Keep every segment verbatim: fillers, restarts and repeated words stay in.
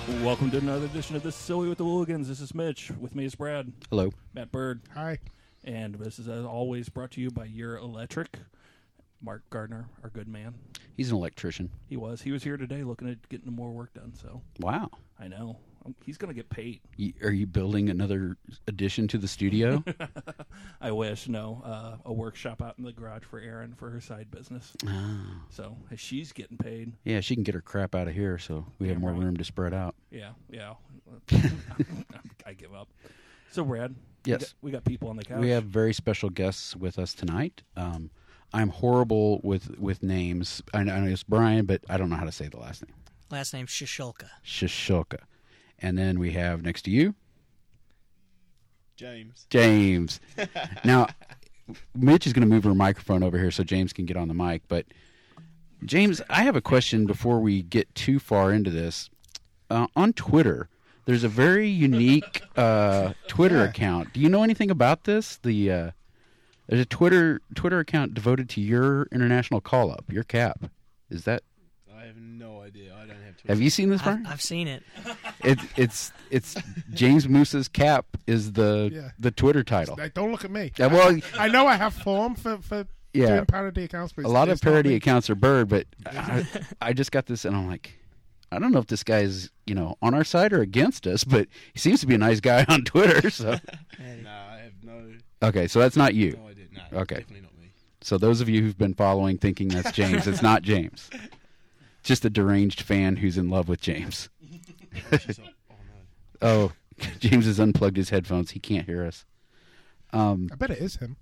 Welcome to another edition of This is Silly with the Hooligans. This is Mitch. With me is Brad. Hello. Matt Bird. Hi. And this is, as always, brought to you by Your Electric. Mark Gardner, our good man. He's an electrician. He was. He was here today looking at getting more work done. So Wow. I know. He's going to get paid. You, are you building another addition to the studio? I wish. No. Uh, a workshop out in the garage for Erin for her side business. Oh. So she's getting paid. Yeah, she can get her crap out of here so we have Damn more right. room to spread out. Yeah. Yeah. I give up. So, Brad. Yes. We got, we got people on the couch. We have very special guests with us tonight. Um, I'm horrible with, with names. I know, I know it's Brian, but I don't know how to say the last name. Last name's Shishulka. Shishulka. And then we have next to you, James. James. Now, Mitch is going to move her microphone over here so James can get on the mic. But, James, I have a question before we get too far into this. Uh, on Twitter, there's a very unique uh, Twitter Yeah. account. Do you know anything about this? The uh, There's a Twitter Twitter account devoted to your international call-up, your cap. Is that... I have no idea. I don't have Twitter. Have you seen this, I've, Brian? I've seen it. It, it's it's James Moose's cap is the Yeah. the Twitter title. Like, don't look at me. Yeah, well, I know I have form for, for yeah, doing parody accounts, but a it's, lot of it's not parody me. accounts are Bird, but I, I just got this, and I'm like, I don't know if this guy's you know on our side or against us, but he seems to be a nice guy on Twitter. So No, I have no, okay, so that's not you. no idea. No, Okay. definitely not me. So those of you who've been following thinking that's James, it's not James. Just a deranged fan who's in love with James. She's like, oh no. Oh, James has unplugged his headphones. He can't hear us. Um, I bet it is him.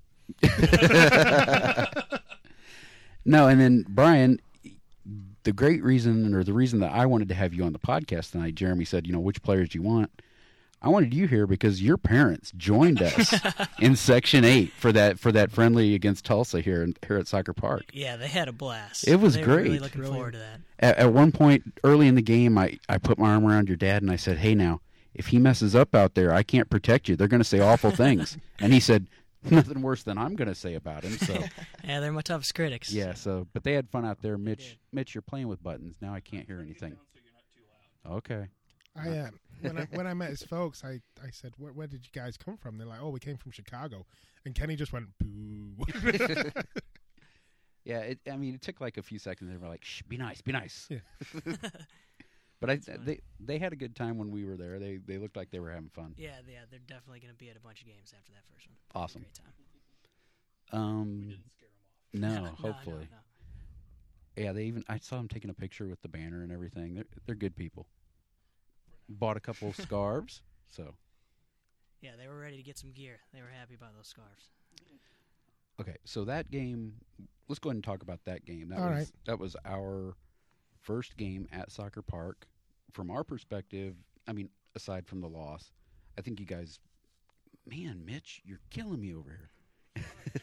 no, and then Brian, the great reason, or the reason that I wanted to have you on the podcast tonight, Jeremy said, you know, which players do you want? I wanted you here because your parents joined us in Section Eight for that for that friendly against Tulsa here in, here at Soccer Park. Yeah, they had a blast. It was they great. Were really looking Brilliant. forward to that. At, at one point early in the game, I, I put my arm around your dad and I said, hey, now, if he messes up out there, I can't protect you. They're going to say awful things. And he said, nothing worse than I'm going to say about him. So Yeah, they're my toughest critics. yeah, so but they had fun out there. Mitch, did. Mitch, you're playing with buttons. Now I can't hear anything. Okay. I uh, when I when I met his folks, I, I said, where, where did you guys come from? They're like, oh, we came from Chicago. And Kenny just went, boo. Yeah, it, I mean, it took like a few seconds. They were like, "Shh, be nice, be nice." Yeah. But I, funny. they they had a good time when we were there. They they looked like they were having fun. Yeah, yeah, they're definitely going to be at a bunch of games after that first one. Awesome. Great time. Um, no, No, no, hopefully. no. Yeah, they even I saw them taking a picture with the banner and everything. They're they're good people. Bought a couple of scarves, so Yeah, they were ready to get some gear. They were happy about those scarves. okay. So that game, let's go ahead and talk about that game. That All was right. that was our first game at Soccer Park. From our perspective, I mean, aside from the loss, I think you guys, man, Mitch, you're killing me over here.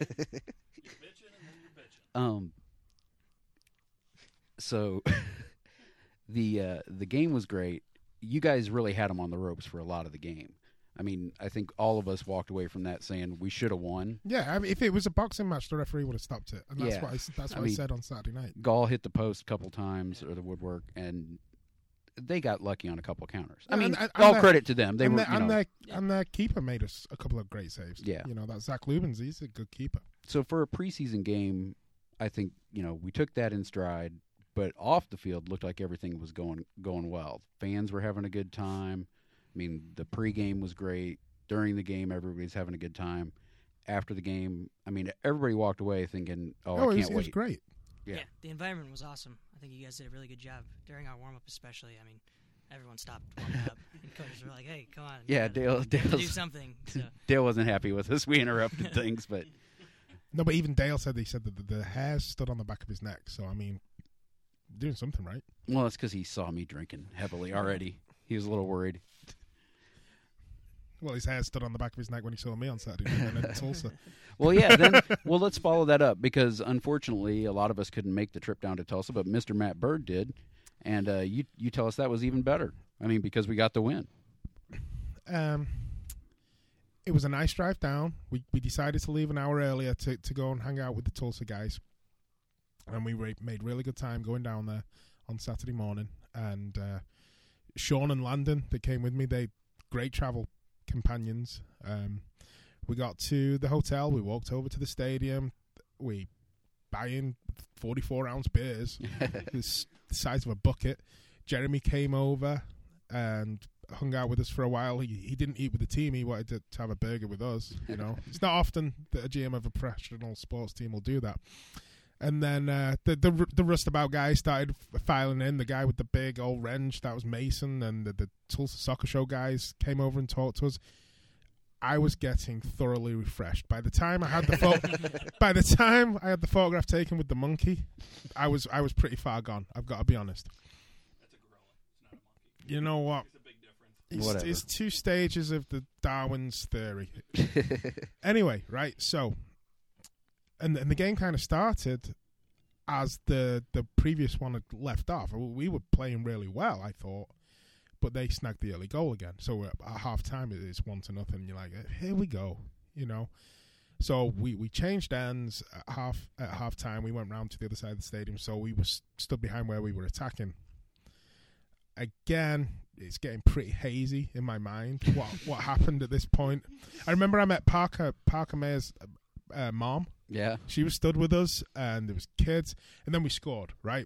um. So, the uh, the game was great. You guys really had them on the ropes for a lot of the game. I mean, I think all of us walked away from that saying we should have won. Yeah, I mean, if it was a boxing match, the referee would have stopped it. And that's Yeah. what I, s- that's I what I, mean- said on Saturday night. Gall hit the post a couple times or the woodwork, and they got lucky on a couple counters. I Yeah, mean, and- and all their- credit to them. They and, were, their, you and, know, their, and their keeper made us a couple of great saves. Yeah. You know, that Zach Lubens, he's a good keeper. so for a preseason game, I think you know we took that in stride. But off the field, looked like everything was going going well. Fans were having a good time. I mean, the pregame was great. During the game, everybody's having a good time. After the game, I mean, everybody walked away thinking, "Oh, Oh, I it, can't was, it was wait." great. Yeah. Yeah, the environment was awesome. I think you guys did a really good job during our warm up, especially. I mean, everyone stopped warming up, and coaches were like, "Hey, come on, Yeah, you Dale. gotta- you gotta do Dale's, something." So. Dale wasn't happy with us. We interrupted things, but No, but even Dale said he said that the, the hairs stood on the back of his neck. So, I mean, doing something right. well, it's because he saw me drinking heavily already. He was a little worried. Well, his hair stood on the back of his neck when he saw me on Saturday night in Tulsa. Well, yeah. Then, well, let's follow that up because unfortunately, a lot of us couldn't make the trip down to Tulsa, but Mister Matt Bird did, and uh, you you tell us that was even better. I mean, because we got the win. Um, it was a nice drive down. We we decided to leave an hour earlier to, to go and hang out with the Tulsa guys, and we re- made really good time going down there on Saturday morning. And uh, Sean and Landon, they came with me. They great travel companions. Um, we got to the hotel. We walked over to the stadium. We buy in forty-four ounce beers, the size of a bucket. Jeremy came over and hung out with us for a while. He he didn't eat with the team. He wanted to, to have a burger with us. You know, it's not often that a G M of a professional sports team will do that. And then uh, the the the rustabout guys started filing in. The guy with the big old wrench, that was Mason, and the, the Tulsa Soccer Show guys came over and talked to us. I was getting thoroughly refreshed. By the time I had the pho- by the time I had the photograph taken with the monkey, I was I was pretty far gone. I've got to be honest. That's a gorilla. It's not a monkey. You know what? It's a big difference. It's, Whatever. it's two stages of the Darwin's theory. Anyway, right, so and, and the game kind of started as the the previous one had left off. We were playing really well, I thought, but they snagged the early goal again. So at half time it's one to nothing. You're like, here we go, you know. So we, we changed ends at half at half time. We went round to the other side of the stadium, so we were stood behind where we were attacking. Again, it's getting pretty hazy in my mind what what happened at this point. I remember I met Parker Parker Mayer's uh, mom. Yeah. She was stood with us, and there was kids, and then we scored, right?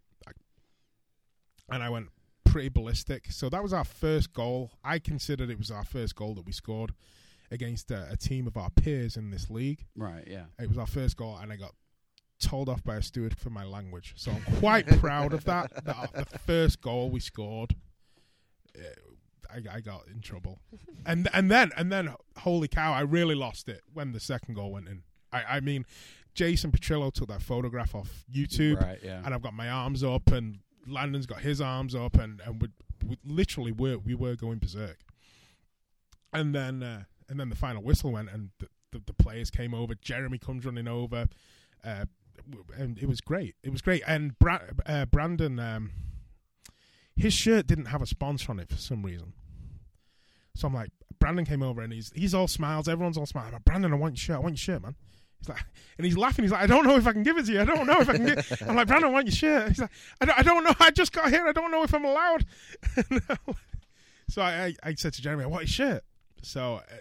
And I went pretty ballistic. So that was our first goal. I considered it was our first goal that we scored against a, a team of our peers in this league. Right, yeah. It was our first goal, and I got told off by a steward for my language. So I'm quite proud of that. that. The first goal we scored, uh, I, I got in trouble. And and then, and then, holy cow, I really lost it when the second goal went in. I, I mean, Jason Petrillo took that photograph off YouTube, Right, yeah. and I've got my arms up, and Landon's got his arms up, and, and we, we literally were we were going berserk. And then uh, and then the final whistle went, and the, the, the players came over. Jeremy comes running over, uh, and it was great. It was great. And Bra- uh, Brandon, um, his shirt didn't have a sponsor on it for some reason. So I'm like, Brandon came over, and he's he's all smiles. Everyone's all smiles. I'm like, Brandon, I want your shirt. I want your shirt, man. He's like, and he's laughing. He's like, I don't know if I can give it to you. I don't know if I can get. I'm like, Brandon, I want your shirt. He's like, I don't, I don't know. I just got here. I don't know if I'm allowed. So I, I, I said to Jeremy, I want your shirt. So uh,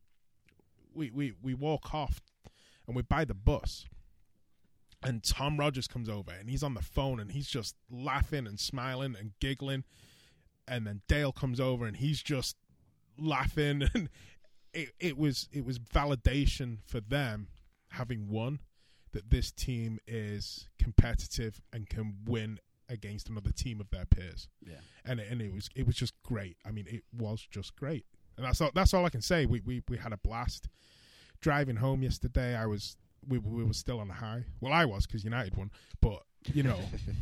we we we walk off, and we buy the bus. And Tom Rogers comes over, and he's on the phone, and he's just laughing and smiling and giggling. And then Dale comes over, and he's just laughing, and it it was it was validation for them, having won, that this team is competitive and can win against another team of their peers. Yeah. And it, and it was it was just great. I mean, it was just great. And that's all that's all I can say. We we we had a blast. Driving home yesterday, I was we we were still on a high. Well, I was, because United won, but you know,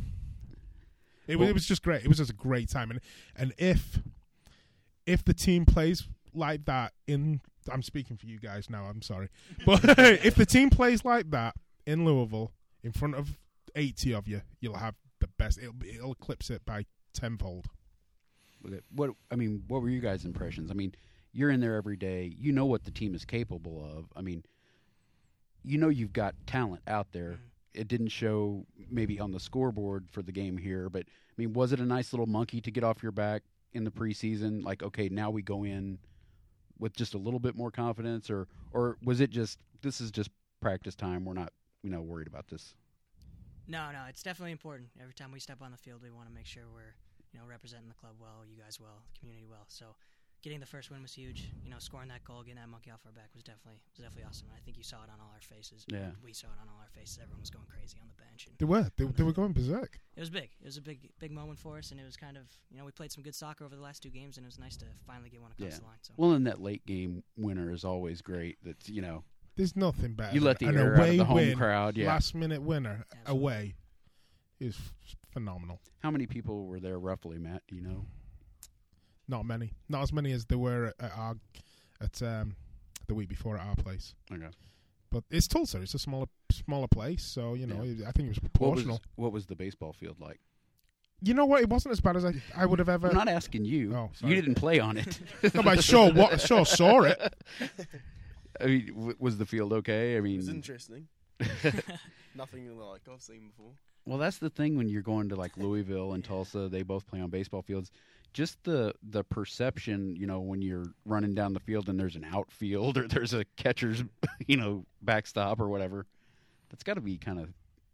it was Well- it was just great. It was just a great time. And and if if the team plays like that in, I'm speaking for you guys now, I'm sorry. But if the team plays like that in Louisville, in front of eighty of you, you'll have the best. It'll, it'll eclipse it by tenfold. What I mean, what were you guys' impressions? I mean, you're in there every day. You know what the team is capable of. I mean, you know you've got talent out there. It didn't show maybe on the scoreboard for the game here, but I mean, was it a nice little monkey to get off your back in the preseason? Like, okay, now we go in with just a little bit more confidence, or or was it just, this is just practice time, we're not, you know, worried about this? No, no, it's definitely important. Every time we step on the field, we want to make sure we're, you know, representing the club well, you guys well, the community well. So getting the first win was huge. You know, scoring that goal, getting that monkey off our back was definitely was definitely awesome. And I think you saw it on all our faces. Yeah. We saw it on all our faces. Everyone was going crazy on the bench. And They were. They, they were going berserk. it was big. It was a big, big moment for us, and it was kind of, you know, we played some good soccer over the last two games, and it was nice to finally get one across Yeah. the line. So. Well, and that late game winner is always great. That's, you know, There's nothing better. you let the than air an out of away the home win, crowd. Yeah. last minute winner Absolutely. away is f- phenomenal. How many people were there roughly, Matt? Do you know? Not many. Not as many as there were at, at our at um, the week before at our place. Okay. But it's Tulsa. It's a smaller smaller place, so you know Yeah. I think it was What was, proportional. what was the baseball field like? You know what? It wasn't as bad as I I would have ever. I'm not asking you. Oh, You sorry. didn't play on it. No, but I sure what sure saw it. I mean, w- was the field okay? I It was mean, interesting. Nothing like I've seen before. well, that's the thing when you're going to like Louisville and Tulsa. They both play on baseball fields. just the the perception, you know, when you're running down the field and there's an outfield or there's a catcher's, you know, backstop or whatever, that's got to be kind of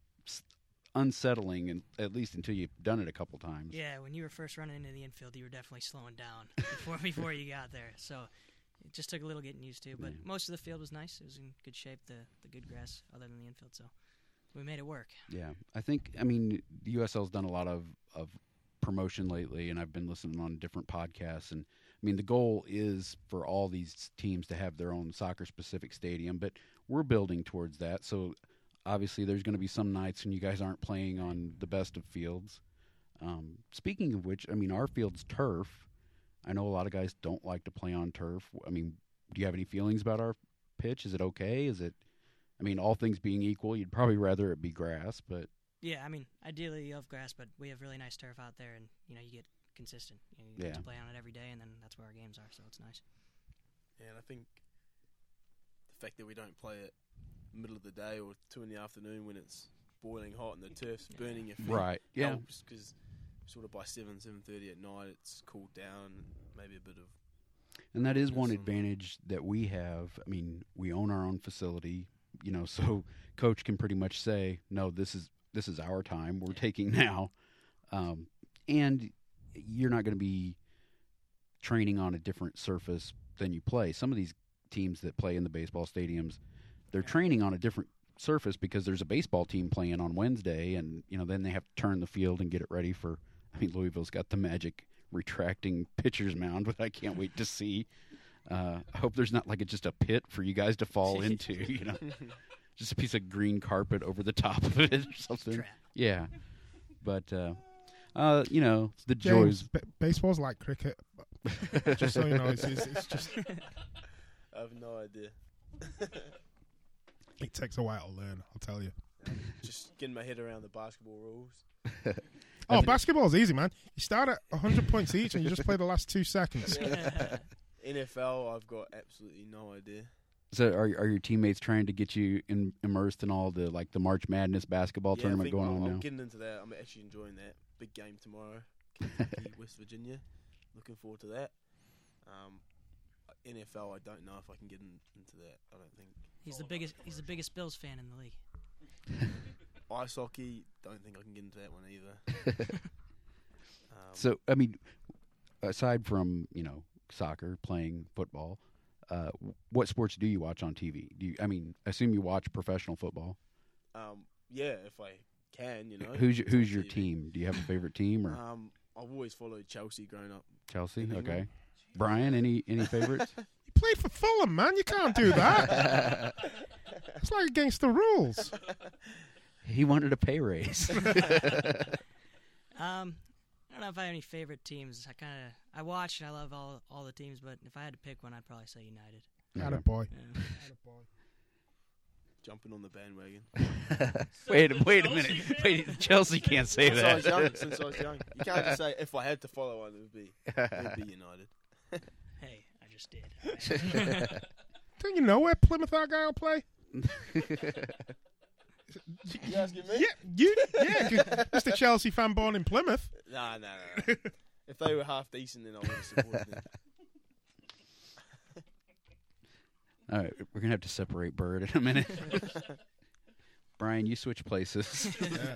unsettling, and at least until you've done it a couple times. Yeah, when you were first running into the infield, you were definitely slowing down before before you got there. So it just took a little getting used to. But Yeah. most of the field was nice. It was in good shape, the the good grass, other than the infield. So we made it work. Yeah, I think, I mean, the U S L's done a lot of, of promotion lately, and I've been listening on different podcasts. And, I mean, the goal is for all these teams to have their own soccer-specific stadium, but we're building towards that. So, obviously, there's going to be some nights when you guys aren't playing on the best of fields. Um, speaking of which, I mean, our field's turf. I know a lot of guys don't like to play on turf. I mean, do you have any feelings about our pitch? Is it okay? Is it... I mean, all things being equal, you'd probably rather it be grass, but Yeah, I mean, ideally you love grass, but we have really nice turf out there, and you know you get consistent. You, know, you get Yeah. to play on it every day, and then that's where our games are. So it's nice. Yeah, and I think the fact that we don't play it middle of the day or two in the afternoon when it's boiling hot and the turf's Yeah. burning your feet right, yeah, helps, because sort of by seven, seven thirty at night it's cooled down, maybe a bit of and that is one Yes, um, advantage that we have. I mean, we own our own facility, you know, so coach can pretty much say, "No, this is this is our time. We're taking now," um, and you're not going to be training on a different surface than you play. Some of these teams that play in the baseball stadiums, they're training on a different surface because there's a baseball team playing on Wednesday, and you know then they have to turn the field and get it ready for. I mean, Louisville's got the magic retracting pitcher's mound, but I can't wait to see. Uh, I hope there's not like a, just a pit for you guys to fall into, you know, just a piece of green carpet over the top of it or something. Trap. Yeah, but uh, uh, you know, the James, joys. b- baseball's like cricket. Just so you know, it's, it's, it's just I have no idea. it takes a while to learn. I'll tell you. Just getting my head around the basketball rules. Oh, basketball's easy, man. You start at one hundred points each, and you just play the last two seconds. N F L, I've got absolutely no idea. So, are are your teammates trying to get you in, immersed in all the like the March Madness basketball Yeah, I tournament think going I'm, on I'm now? getting into that. I'm actually enjoying that. Big game tomorrow, Kentucky, West Virginia. Looking forward to that. Um, N F L, I don't know if I can get in, into that. I don't think. He's the biggest. He's the biggest Bills fan in the league. Ice hockey, don't think I can get into that one either. um, So, I mean, aside from you know soccer, playing football, uh, what sports do you watch on T V? Do you? I mean, I assume you watch professional football. um, yeah, if I can, you know. Who's your, it's on who's your T V. team? Do you have a favorite team or Um, I've always followed Chelsea growing up. Chelsea? in England. Okay. Brian, any any favorites? You played for Fulham, man. You can't do that. It's like against the rules. He wanted a pay raise. Um, I don't know if I have any favorite teams. I kind of I watch and I love all all the teams, but if I had to pick one, I'd probably say United. Atta boy. Yeah. Jumping on the bandwagon. wait, wait a minute. Wait, Chelsea can't say Since I was young, that. since I was young. You can't just say, if I had to follow one, it would be, it would be United. Hey, I just did. Don't you know where Plymouth Argyle will play? You asking me? Yeah, you. Yeah, 'cause Mister Chelsea fan born in Plymouth. Nah, nah, nah. If they were half decent, then I would have supported them. All right, we're gonna have to separate Bird in a minute. Brian, you switch places. Yeah.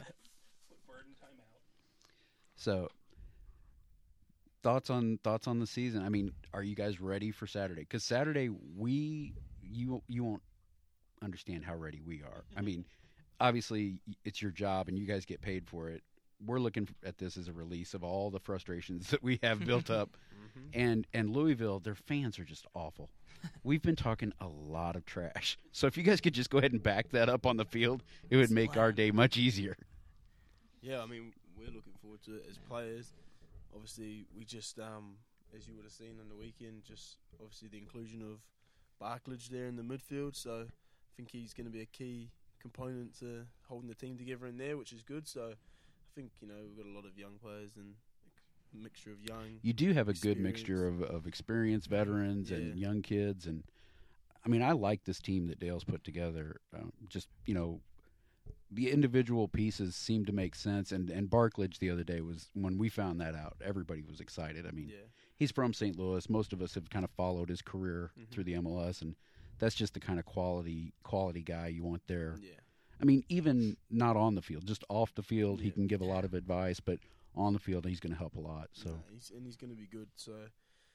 So, thoughts on thoughts on the season? I mean, are you guys ready for Saturday? Because Saturday, we you you won't understand how ready we are. I mean, obviously, it's your job, and you guys get paid for it. We're looking at this as a release of all the frustrations that we have built up, and and Louisville, their fans are just awful. We've been talking a lot of trash. So if you guys could just go ahead and back that up on the field, it would make our day much easier. Yeah, I mean, we're looking forward to it as players. Obviously, we just, um, as you would have seen on the weekend, just obviously the inclusion of Barklage there in the midfield. So I think he's going to be a key component to holding the team together in there, which is good. So I think, you know, we've got a lot of young players and a mixture of young. You do have a good Experience. mixture of, of experienced veterans and Yeah. young kids. And, I mean, I like this team that Dale's put together. Um, just, you know, the individual pieces seem to make sense. And and Barklage the other day was when we found that out. Everybody was excited. I mean, Yeah. he's from Saint Louis. Most of us have kind of followed his career Mhm. through the M L S, and that's just the kind of quality quality guy you want there. Yeah. I mean, even not on the field, just off the field, he Yeah. can give a lot of advice, but on the field, he's going to help a lot. So, Nah, he's, and he's going to be good. So,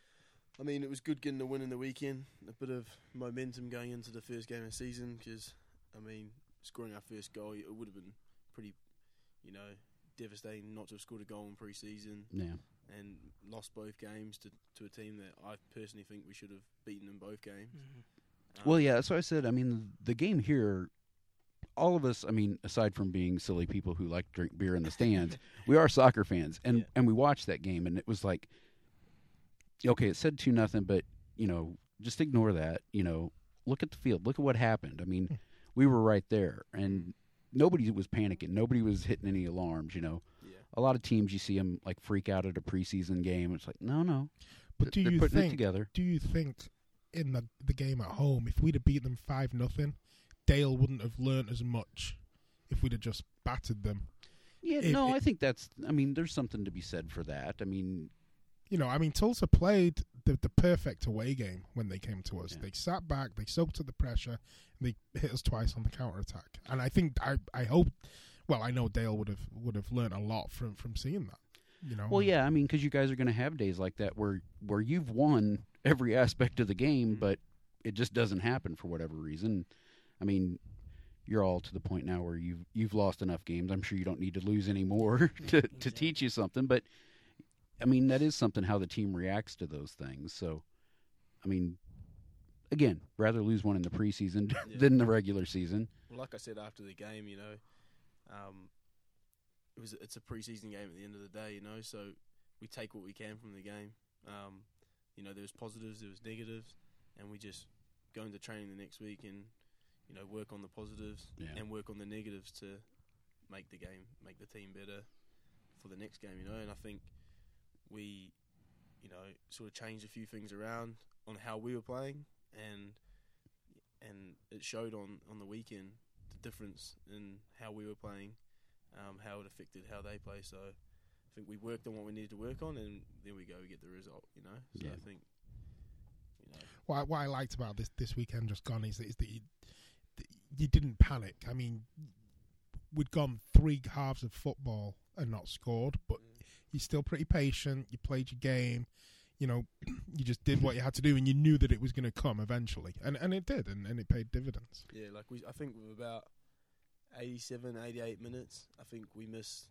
I mean, it was good getting the win in the weekend. A bit of momentum going into the first game of the season because, I mean, scoring our first goal, it would have been pretty, you know, devastating not to have scored a goal in pre-season yeah. and lost both games to, to a team that I personally think we should have beaten in both games. Mhm. Um, Well, yeah, that's what I said. I mean, the game here, all of us, I mean, aside from being silly people who like to drink beer in the stands, we are soccer fans, and, Yeah. and we watched that game, and it was like, okay, it said two nothing, but, you know, just ignore that. You know, look at the field. Look at what happened. I mean, we were right there, and nobody was panicking. Nobody was hitting any alarms, you know. Yeah. A lot of teams, you see them, like, freak out at a preseason game. It's like, no, no. But do They're you putting it think? together. Do you think in the the game at home, if we'd have beat them five nothing, Dale wouldn't have learnt as much if we'd have just battered them? Yeah, If no, it- I think that's, I mean, there's something to be said for that. I mean, You know, I mean, Tulsa played the the perfect away game when they came to us. Yeah. They sat back, they soaked up the pressure, and they hit us twice on the counter attack. And I think I I hope, well, I know Dale would have would have learnt a lot from from seeing that. You know, well, yeah, I mean, because you guys are going to have days like that where where you've won every aspect of the game, Mhm. but it just doesn't happen for whatever reason. I mean, you're all to the point now where you've you've lost enough games. I'm sure you don't need to lose any more to to Exactly. teach you something. But I mean, that is something how the team reacts to those things. So, I mean, again, rather lose one in the preseason Yeah. than the regular season. Well, like I said after the game, you know, um, it was it's a preseason game at the end of the day, you know. So we take what we can from the game. Um, you know, there was positives, there was negatives, and we just go into training the next week and you know work on the positives Yeah. and work on the negatives to make the game, make the team better for the next game, you know. And I think we, you know, sort of changed a few things around on how we were playing, and and it showed on, on the weekend the difference in how we were playing, um, how it affected how they play. So I think we worked on what we needed to work on, and there we go, we get the result, you know. So Yeah. I think, you know, what I, what I liked about this this weekend just gone is that, is that you, that you didn't panic. I mean, we'd gone three halves of football and not scored, but you're still pretty patient. You played your game. You know, you just did what you had to do, and you knew that it was going to come eventually, and and it did, and, and it paid dividends. yeah, like we, I think with about eighty-seven, eighty-eight minutes, I think we missed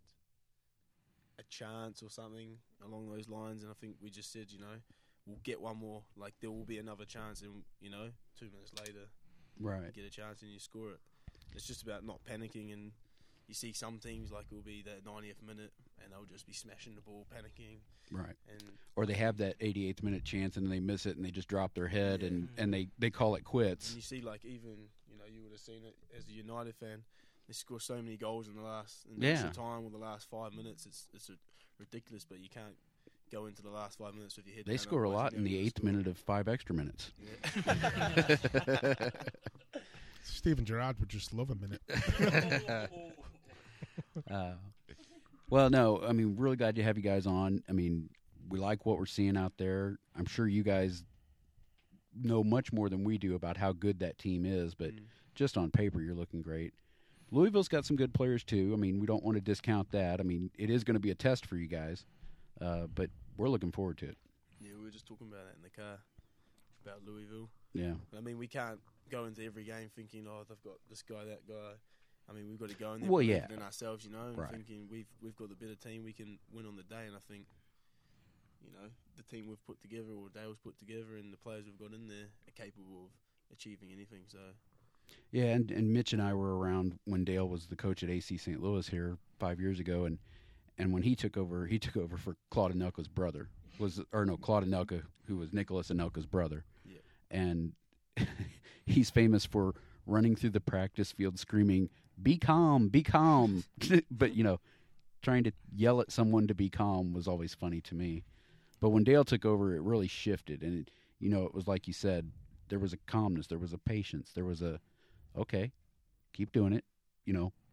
a chance or something along those lines, and I think we just said, you know, we'll get one more. Like there will be another chance, and you know, two minutes later, Right. you get a chance and you score it. It's just about not panicking, and you see some teams like it'll be that ninetieth minute, and they'll just be smashing the ball, panicking, Right. and Or they have that eighty-eighth minute chance and they miss it and they just drop their head Yeah. and, and they, they call it and quits. you see like even you know you would have seen it as a United fan. They score so many goals in the last in Yeah. extra time or the last five minutes. It's it's a, ridiculous, but you can't go into the last five minutes with your head. They down, score a otherwise lot you're in the gonna eighth score. minute of five extra minutes. Yeah. Steven Gerrard would just love a minute. Uh, well, no, I mean, really glad to have you guys on. I mean, we like what we're seeing out there. I'm sure you guys know much more than we do about how good that team is, but Mm. just on paper, you're looking great. Louisville's got some good players, too. I mean, we don't want to discount that. I mean, it is going to be a test for you guys, uh, but we're looking forward to it. Yeah, we were just talking about that in the car about Louisville. Yeah. I mean, we can't go into every game thinking, oh, they've got this guy, that guy. I mean, we've got to go in there Well, believing yeah. in ourselves, you know, and Right. thinking we've we've got the better team, we can win on the day. And I think, you know, the team we've put together, or Dale's put together, and the players we've got in there are capable of achieving anything. So, Yeah, and, and Mitch and I were around when Dale was the coach at A C Saint Louis here five years ago, and, and when he took over, he took over for Claude Anelka's brother. Was or no, Claude Anelka, who was Nicholas Anelka's brother. Yeah. And he's famous for running through the practice field screaming, "Be calm, be calm." But, you know, trying to yell at someone to be calm was always funny to me. But when Dale took over, it really shifted. And, it, you know, it was like you said, there was a calmness, there was a patience, there was a, okay, keep doing it. You know,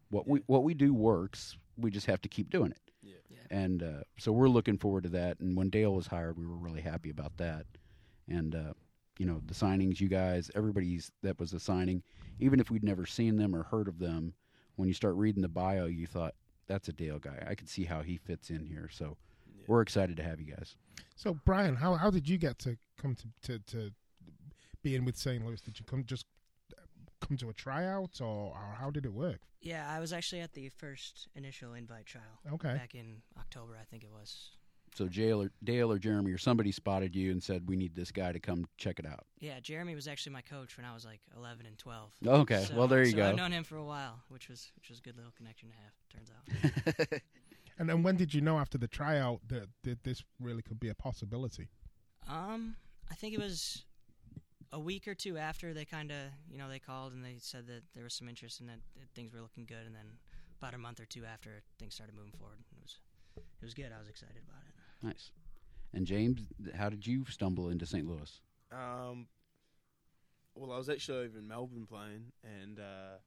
what we what we do works. We just have to keep doing it. Yeah. Yeah. And uh, so we're looking forward to that. And when Dale was hired, we were really happy about that. And uh, you know, the signings, you guys, everybody's that was a signing, even if we'd never seen them or heard of them, when you start reading the bio, you thought, that's a Dale guy. I could see how he fits in here. So Yeah. we're excited to have you guys. So, Brian, how how did you get to come to to, to being with Saint Louis? Did you come just come to a tryout, or, or how did it work? Yeah, I was actually at the first initial invite trial Okay. back in October, I think it was. So Dale or, Dale or Jeremy or somebody spotted you and said, we need this guy to come check it out. Yeah, Jeremy was actually my coach when I was like eleven and twelve. Okay, So- well, there you so go. I've known him for a while, which was which was a good little connection to have. Turns out. And then when did you know after the tryout that, that this really could be a possibility? Um, I think it was a week or two after they kind of, you know, they called and they said that there was some interest and that, that things were looking good. And then about a month or two after, things started moving forward. It was, it was good. I was excited about it. Nice. And James, how did you stumble into Saint Louis? Um, well, I was actually over in Melbourne playing, and uh,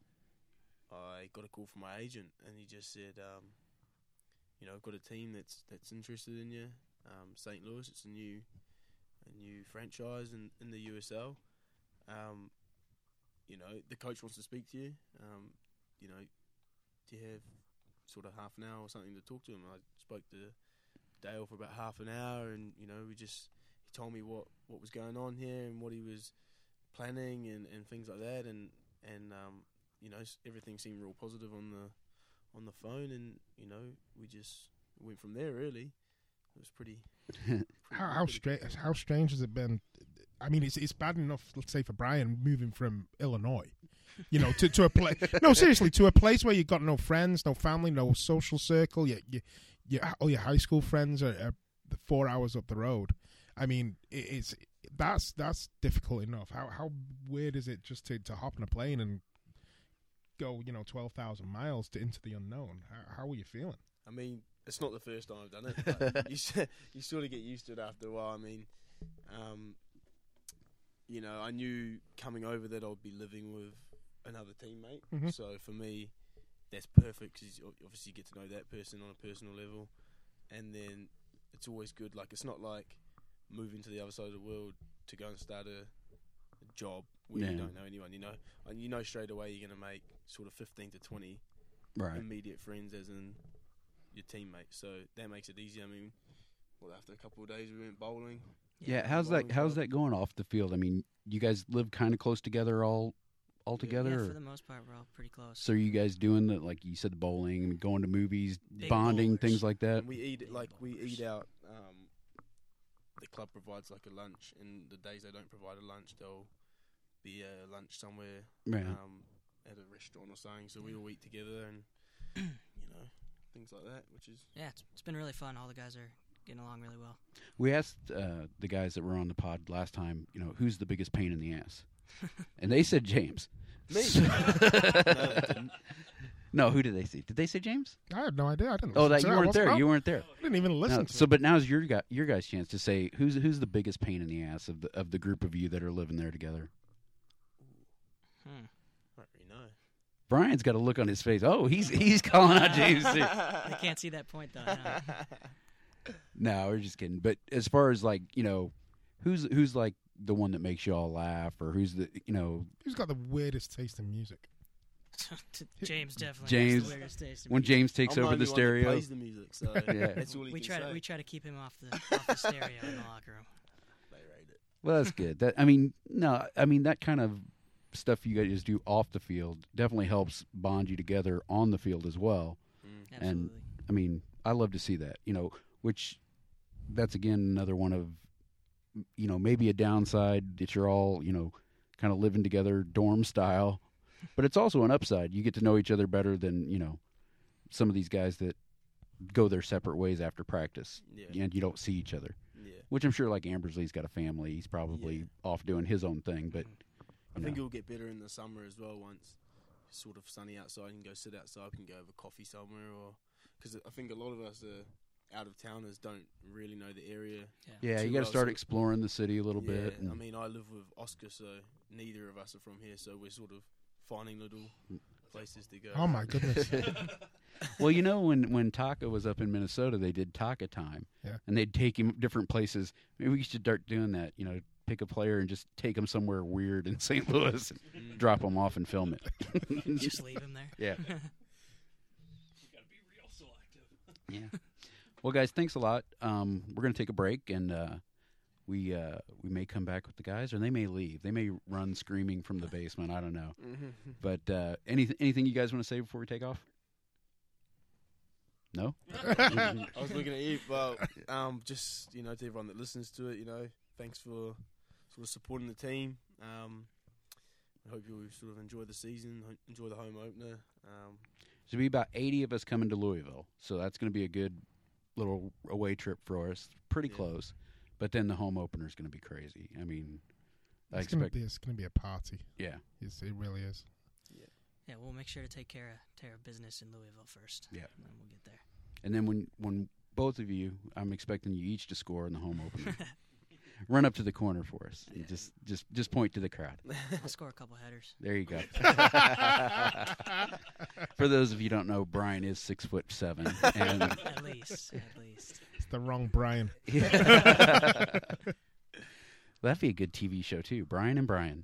I got a call from my agent, and he just said, um, you know, I've got a team that's that's interested in you. Um, Saint Louis, it's a new a new franchise in, in the U S L. Um, you know, the coach wants to speak to you. Um, you know, do you have sort of half an hour or something to talk to him? I spoke to Dale for about half an hour, and you know, we just he told me what, what was going on here and what he was planning and, and things like that, and and um, you know, everything seemed real positive on the on the phone, and you know, we just went from there. Really, it was pretty. pretty How how pretty strange cool. how strange has it been? I mean, it's it's bad enough, let's say, for Brian moving from Illinois, you know, to to a place. No, seriously, to a place where you got no friends, no family, no social circle. You you, you all your high school friends are, are four hours up the road. I mean, it, it's that's that's difficult enough. How how weird is it just to, to hop on a plane and go, you know, twelve thousand miles to into the unknown? How, how are you feeling? I mean, it's not the first time I've done it. But you s- you sort of get used to it after a while. I mean, um, you know, I knew coming over that I'd be living with another teammate. Mhm. So for me, that's perfect because you obviously get to know that person on a personal level, and then it's always good. Like, it's not like moving to the other side of the world to go and start a, a job where Yeah. you don't know anyone. You know, and you know straight away you're going to make sort of fifteen to twenty Right. immediate friends, as in your teammates. So that makes it easy. I mean, well, after a couple of days we went bowling. Yeah, how's that? bowling How's club. that going off the field? I mean, you guys live kind of close together, all all together. Yeah, or- for the most part, we're all pretty close. so are you guys doing the like you said, the bowling, going to movies, Big bonding, bowlers. things like that? And we eat like we eat out. Um, the club provides like a lunch, and the days they don't provide a lunch, there'll be a lunch somewhere Yeah. um, at a restaurant or something. So we all eat together, and you know, things like that, which is Yeah, it's, it's been really fun. All the guys are getting along really well. We asked uh, the guys that were on the pod last time, you know, who's the biggest pain in the ass, and they said James. me. So- No, they didn't. No, who did they say? Did they say James? I had no idea. I didn't. Oh, listen that to you it. I weren't wasn't there. out. You weren't there. I didn't even listen No, to so, it. but now's your guy, your guys' chance to say who's who's the biggest pain in the ass of the of the group of you that are living there together. Hmm. I don't really know. Brian's got a look on his face. Oh, he's he's calling out James too. They can't see that point though. No. No, we're just kidding. But as far as like you know, who's who's like the one that makes you all laugh, or who's the you know Who's got the weirdest taste in music? James definitely. James, has the weirdest taste in when music. James takes I'm over only the one that stereo? plays the music, so Yeah. that's all he we can try say. to we try to keep him off the off the stereo in the locker room. They rate it. Well, that's good. That I mean, no, I mean that kind of stuff you guys do off the field definitely helps bond you together on the field as well. Mm. Absolutely. I mean, I love to see that. You know, which that's again another one of you know maybe a downside that you're all you know kind of living together dorm style, but it's also an upside. You get to know each other better than you know some of these guys that go their separate ways after practice Yeah. and you don't see each other. Yeah. Which I'm sure like Ambersley's got a family. He's probably Yeah. off doing his own thing, but I you think know. it'll get better in the summer as well. Once it's sort of sunny outside, and go sit outside, can go have a coffee somewhere, or because I think a lot of us are out of towners don't really know the area. Yeah, too you got to well, start so- exploring the city a little yeah, bit. and- I mean, I live with Oscar, so neither of us are from here, so we're sort of finding little places to go. Oh my goodness. Well, you know, when, when Taka was up in Minnesota, they did Taka time. Yeah. And they'd take him different places. Maybe we should start doing that, you know, pick a player and just take him somewhere weird in Saint Louis, and drop him off and film it. Just leave him there. Yeah. You got to be real selective. Yeah. Well, guys, thanks a lot. Um, we're going to take a break, and uh, we uh, we may come back with the guys, or they may leave. They may run screaming from the basement. I don't know. But uh, any, anything you guys want to say before we take off? No? I was looking at you, but um, just you know, to everyone that listens to it, you know, thanks for sort of supporting the team. Um, I hope you sort of enjoy the season, ho- enjoy the home opener. Um, There'll be about eighty of us coming to Louisville, so that's going to be a good little away trip for us. Pretty Yeah. close, but then the home opener is going to be crazy. I mean, I It's gonna expect, be it's gonna be a party. yeah, It's, it really is. Yeah, we'll make sure to take care of, care of business in Louisville first. Yeah. And then we'll get there. and then when when both of you, I'm expecting you each to score in the home opener. Run up to the corner for us. And Yeah. just just just point to the crowd. I'll score a couple headers. There you go. For those of you who don't know, Brian is six foot seven, and At least. At least. It's the wrong Brian. that'd be a good T V show too. Brian and Brian.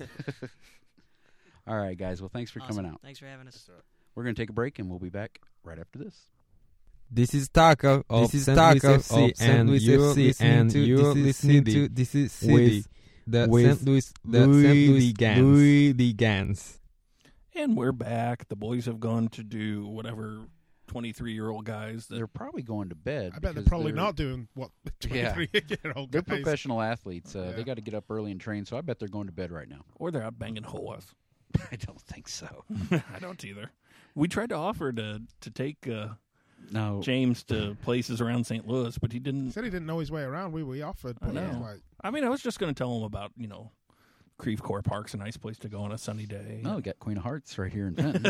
All right, guys. Well, thanks for Awesome. coming out. Thanks for having us. That's all right. We're going to take a break, and we'll be back right after this. This is Taka of This is Saint Louis Taka F C, of Saint and Louis you're F C, listening and to you're this is listening City to This is City with the with Saint Louis the Saint Louis Louis Gans. Louis the Gans. And we're back. The boys have gone to do whatever twenty-three-year-old guys that They're probably going to bed. I bet they're because probably not doing what the Yeah. twenty-three-year-old They're guys. professional athletes. Uh, Yeah. They got to get up early and train, so I bet they're going to bed right now. or they're out banging holes. I don't think so. I don't either. We tried to offer to to take uh, No. James to places around Saint Louis, but he He didn't. said he didn't know his way around. We we offered, I but he was know. like, I mean, I was just going to tell him about, you know, Creve Coeur Park's a nice place to go on a sunny day. No, we got Queen of Hearts right here in Fenton.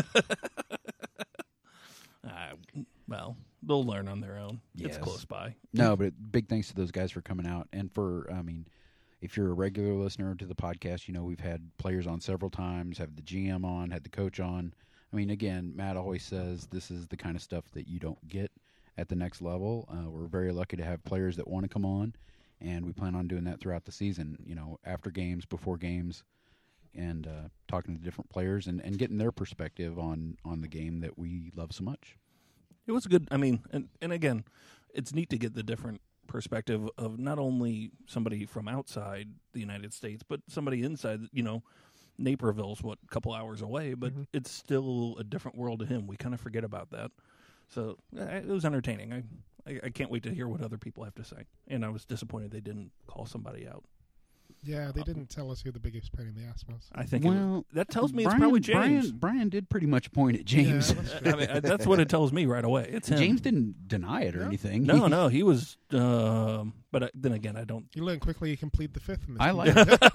Uh, well, they'll learn on their own. It's Yes. close by. No, but big thanks to those guys for coming out. And for, I mean, if you're a regular listener to the podcast, you know we've had players on several times, have the G M on, had the coach on. I mean, again, Matt always says this is the kind of stuff that you don't get at the next level. Uh, we're very lucky to have players that want to come on, and we plan on doing that throughout the season, you know, after games, before games, and uh, talking to different players and, and getting their perspective on, on the game that we love so much. It was good. I mean, and, and again, it's neat to get the different perspective of not only somebody from outside the United States, but somebody inside, you know, Naperville's what, a couple hours away, but Mhm. it's still a different world to him. We kind of forget about that. So uh, it was entertaining. I, I I can't wait to hear what other people have to say. And I was disappointed they didn't call somebody out. yeah, they didn't tell us who the biggest pain in the ass was. I think it was- Well, that tells me Brian, it's probably James. Brian, Brian did pretty much point at James. Yeah, that's true. I mean, uh, that's what it tells me right away. It's him. James didn't deny it or No. anything. No, no, he was. Um, but I, then again, I don't. You learn quickly you can plead the fifth in this. I game. like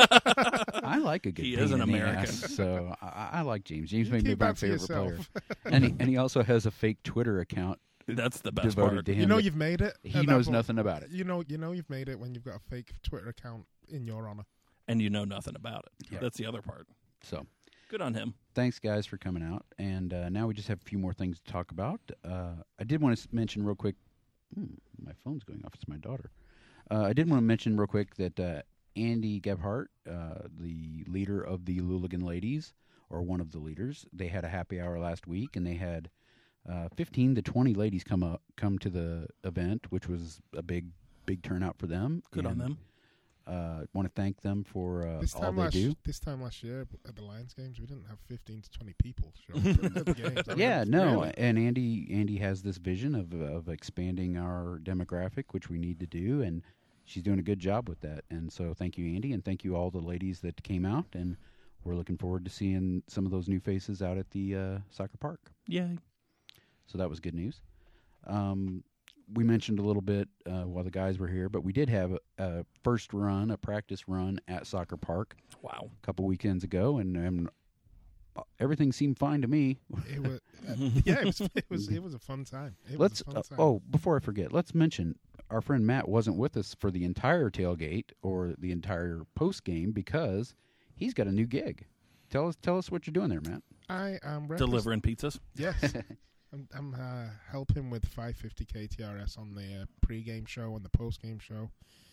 I like a good He pain is an in the American. ass, so I, I like James. James You may be keep my that to favorite player. yourself. and, he, and he also has a fake Twitter account That's the best devoted part. to him. You know that you've made it. he at that knows point. nothing about it. You know, you know you've made it when you've got a fake Twitter account in your honor. And you know nothing about it. Yeah. That's the other part. So Good on him. thanks, guys, for coming out. And uh, now we just have a few more things to talk about. Uh, I did want to mention real quick. Hmm, my phone's going off. It's my daughter. Uh, I did want to mention real quick that uh, Andy Gebhardt, uh, the leader of the Luligan Ladies, or one of the leaders, they had a happy hour last week, and they had uh, fifteen to twenty ladies come up, come to the event, which was a big, big turnout for them. Good on And, them. Uh, want to thank them for uh, This all time they last do. this time last year at the Lions games, we didn't have fifteen to twenty people show up at the games. I mean, Yeah, no, really. and Andy Andy has this vision of of expanding our demographic, which we need to do, and she's doing a good job with that. And so, thank you, Andy, and thank you all the ladies that came out, and we're looking forward to seeing some of those new faces out at the uh, soccer park. Yay. So that was good news. Um, we mentioned a little bit uh, while the guys were here, but we did have a, a first run, a practice run at Soccer Park Wow. a couple weekends ago, and, and everything seemed fine to me. It was, uh, yeah, it was, it was it was a fun time. It Let's. was a Uh, fun time. oh, before I forget, let's mention our friend Matt wasn't with us for the entire tailgate or the entire post game because he's got a new gig. Tell us, tell us what you're doing there, Matt. I am repres- delivering pizzas. Yes. I'm, I'm uh, helping with five fifty K T R S on the uh, pre-game show and the post-game show.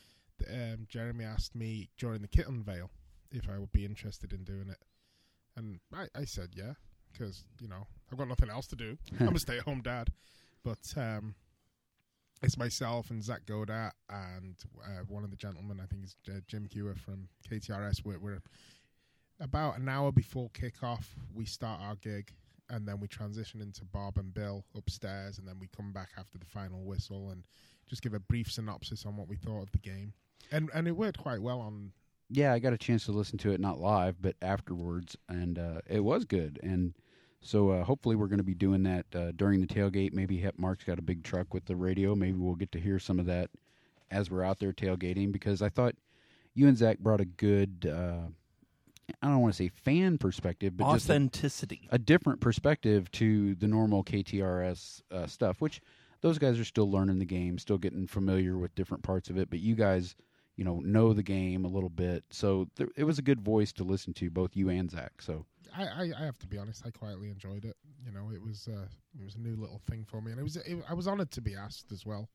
The, um, Jeremy asked me during the kit unveil if I would be interested in doing it. And I, I said yeah, because, you know, I've got nothing else to do. I'm a stay-at-home dad. But um, it's myself and Zach Godat and uh, one of the gentlemen, I think it's uh, Jim Hewer from K T R S. We're, we're about an hour before kickoff, we start our gig. And then we transition into Bob and Bill upstairs, and then we come back after the final whistle and just give a brief synopsis on what we thought of the game. And and it worked quite well on... Yeah, I got a chance to listen to it, not live, but afterwards, and uh, it was good. And so uh, hopefully we're going to be doing that uh, during the tailgate. Maybe Mark's got a big truck with the radio. Maybe we'll get to hear some of that as we're out there tailgating, because I thought you and Zach brought a good... Uh, I don't want to say fan perspective, but authenticity, just a, a different perspective to the normal K T R S uh, stuff, which those guys are still learning the game, still getting familiar with different parts of it. But you guys, you know, know the game a little bit. So there, it was a good voice to listen to, both you and Zach. So I, I, I have to be honest, I quietly enjoyed it. You know, it was uh, it was a new little thing for me, and it was it, I was honored to be asked as well.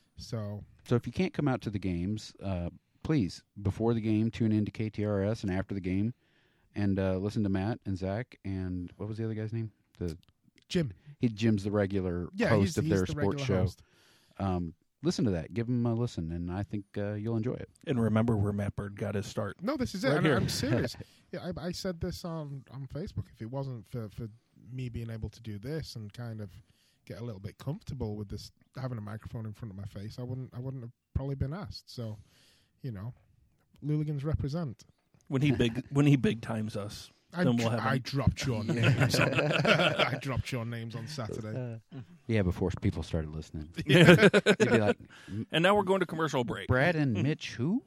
So so if you can't come out to the games, uh, please, before the game, tune in to K T R S, and after the game, and uh, listen to Matt and Zach and what was the other guy's name? The Jim. He Jim's the regular yeah, host he's, of he's their the sports show. Host. Um, listen to that. Give him a listen, and I think uh, you'll enjoy it. And remember where Matt Bird got his start. No, this is it. Right and here. I'm serious. Yeah, I, I said this on, on Facebook. If it wasn't for, for me being able to do this and kind of get a little bit comfortable with this, having a microphone in front of my face, I wouldn't I wouldn't have probably been asked. So, you know, Luligans represent. When he big when he big times us, I, then we'll dr- have I him. dropped your names. On, I dropped your names on Saturday. Yeah, before people started listening. They'd be like, And now we're going to commercial break. Brad and Mitch, who?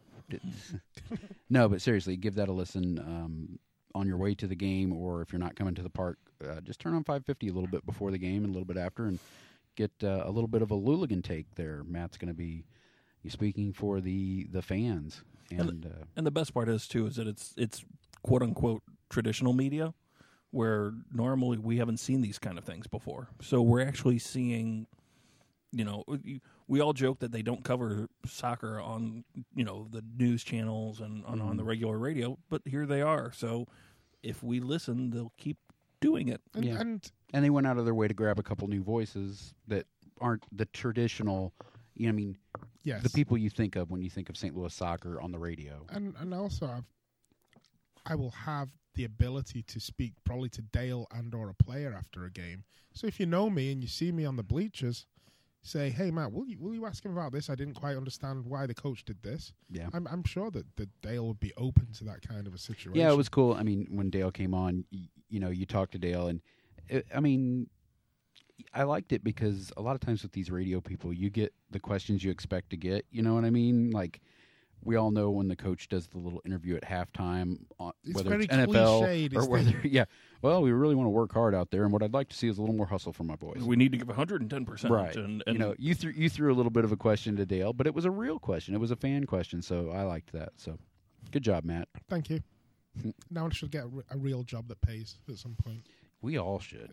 No, but seriously, give that a listen um, on your way to the game, or if you're not coming to the park, uh, just turn on five fifty a little bit before the game and a little bit after, and get uh, a little bit of a Luligan take there. Matt's going to be speaking for the, the fans. And, And, uh, and the best part is too is that it's it's quote unquote traditional media, where normally we haven't seen these kind of things before. So we're actually seeing, you know, we all joke that they don't cover soccer on, you know, the news channels and on, Mm-hmm. on the regular radio, but here they are. So if we listen, they'll keep doing it. And, Yeah. and and they went out of their way to grab a couple new voices that aren't the traditional, you know, I mean, yes, the people you think of when you think of Saint Louis soccer on the radio. and and also I've, I will have the ability to speak probably to Dale and or a player after a game. So if you know me and you see me on the bleachers, say, "Hey Matt, will you will you ask him about this? I didn't quite understand why the coach did this." Yeah. I'm I'm sure that, that Dale would be open to that kind of a situation. Yeah, it was cool. I mean, when Dale came on, y- you know, you talked to Dale, and it, I mean, I liked it because a lot of times with these radio people, you get the questions you expect to get. You know what I mean? Like, we all know when the coach does the little interview at halftime, on, It's whether very it's N F L cliched, or it's whether, the- yeah. Well, we really want to work hard out there, and what I'd like to see is a little more hustle from my boys. We need to give one hundred ten percent. Right. And, you and know, you threw you threw a little bit of a question to Dale, but it was a real question. It was a fan question, so I liked that. So, good job, Matt. Thank you. Now I should get a, re- a real job that pays at some point. We all should.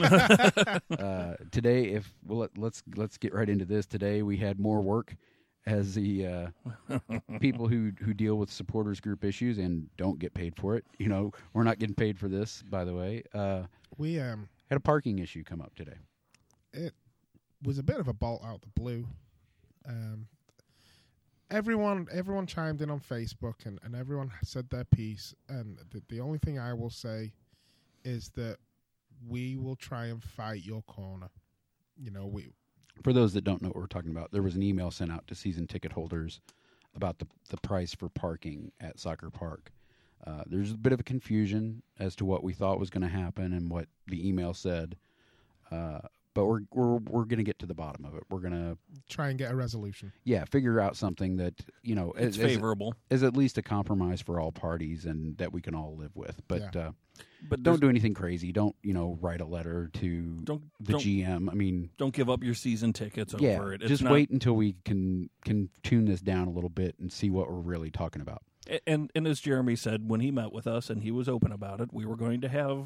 uh, today, if well, let, let's let's get right into this. Today, we had more work as the uh, people who who deal with supporters group issues and don't get paid for it. You know, we're not getting paid for this, by the way. Uh, We um had a parking issue come up today. it was a bit of a bolt out the blue. Um, everyone everyone chimed in on Facebook and, and everyone said their piece. And the, the only thing I will say is that we will try and fight your corner. You know, we For those that don't know what we're talking about, there was an email sent out to season ticket holders about the the price for parking at Soccer Park. Uh, there's a bit of a confusion as to what we thought was going to happen and what the email said, uh, but we're we're we're going to get to the bottom of it. We're going to try and get a resolution. yeah figure out something that you know it's is, is, favorable. is at least a compromise for all parties and that we can all live with. But Yeah. uh, But don't there's- do anything crazy. Don't you know write a letter to Don't the don't, G M. I mean. don't give up your season tickets Yeah, over it. It's just not, wait until we can can tune this down a little bit and see what we're really talking about. And and as Jeremy said, when he met with us and he was open about it, we were going to have,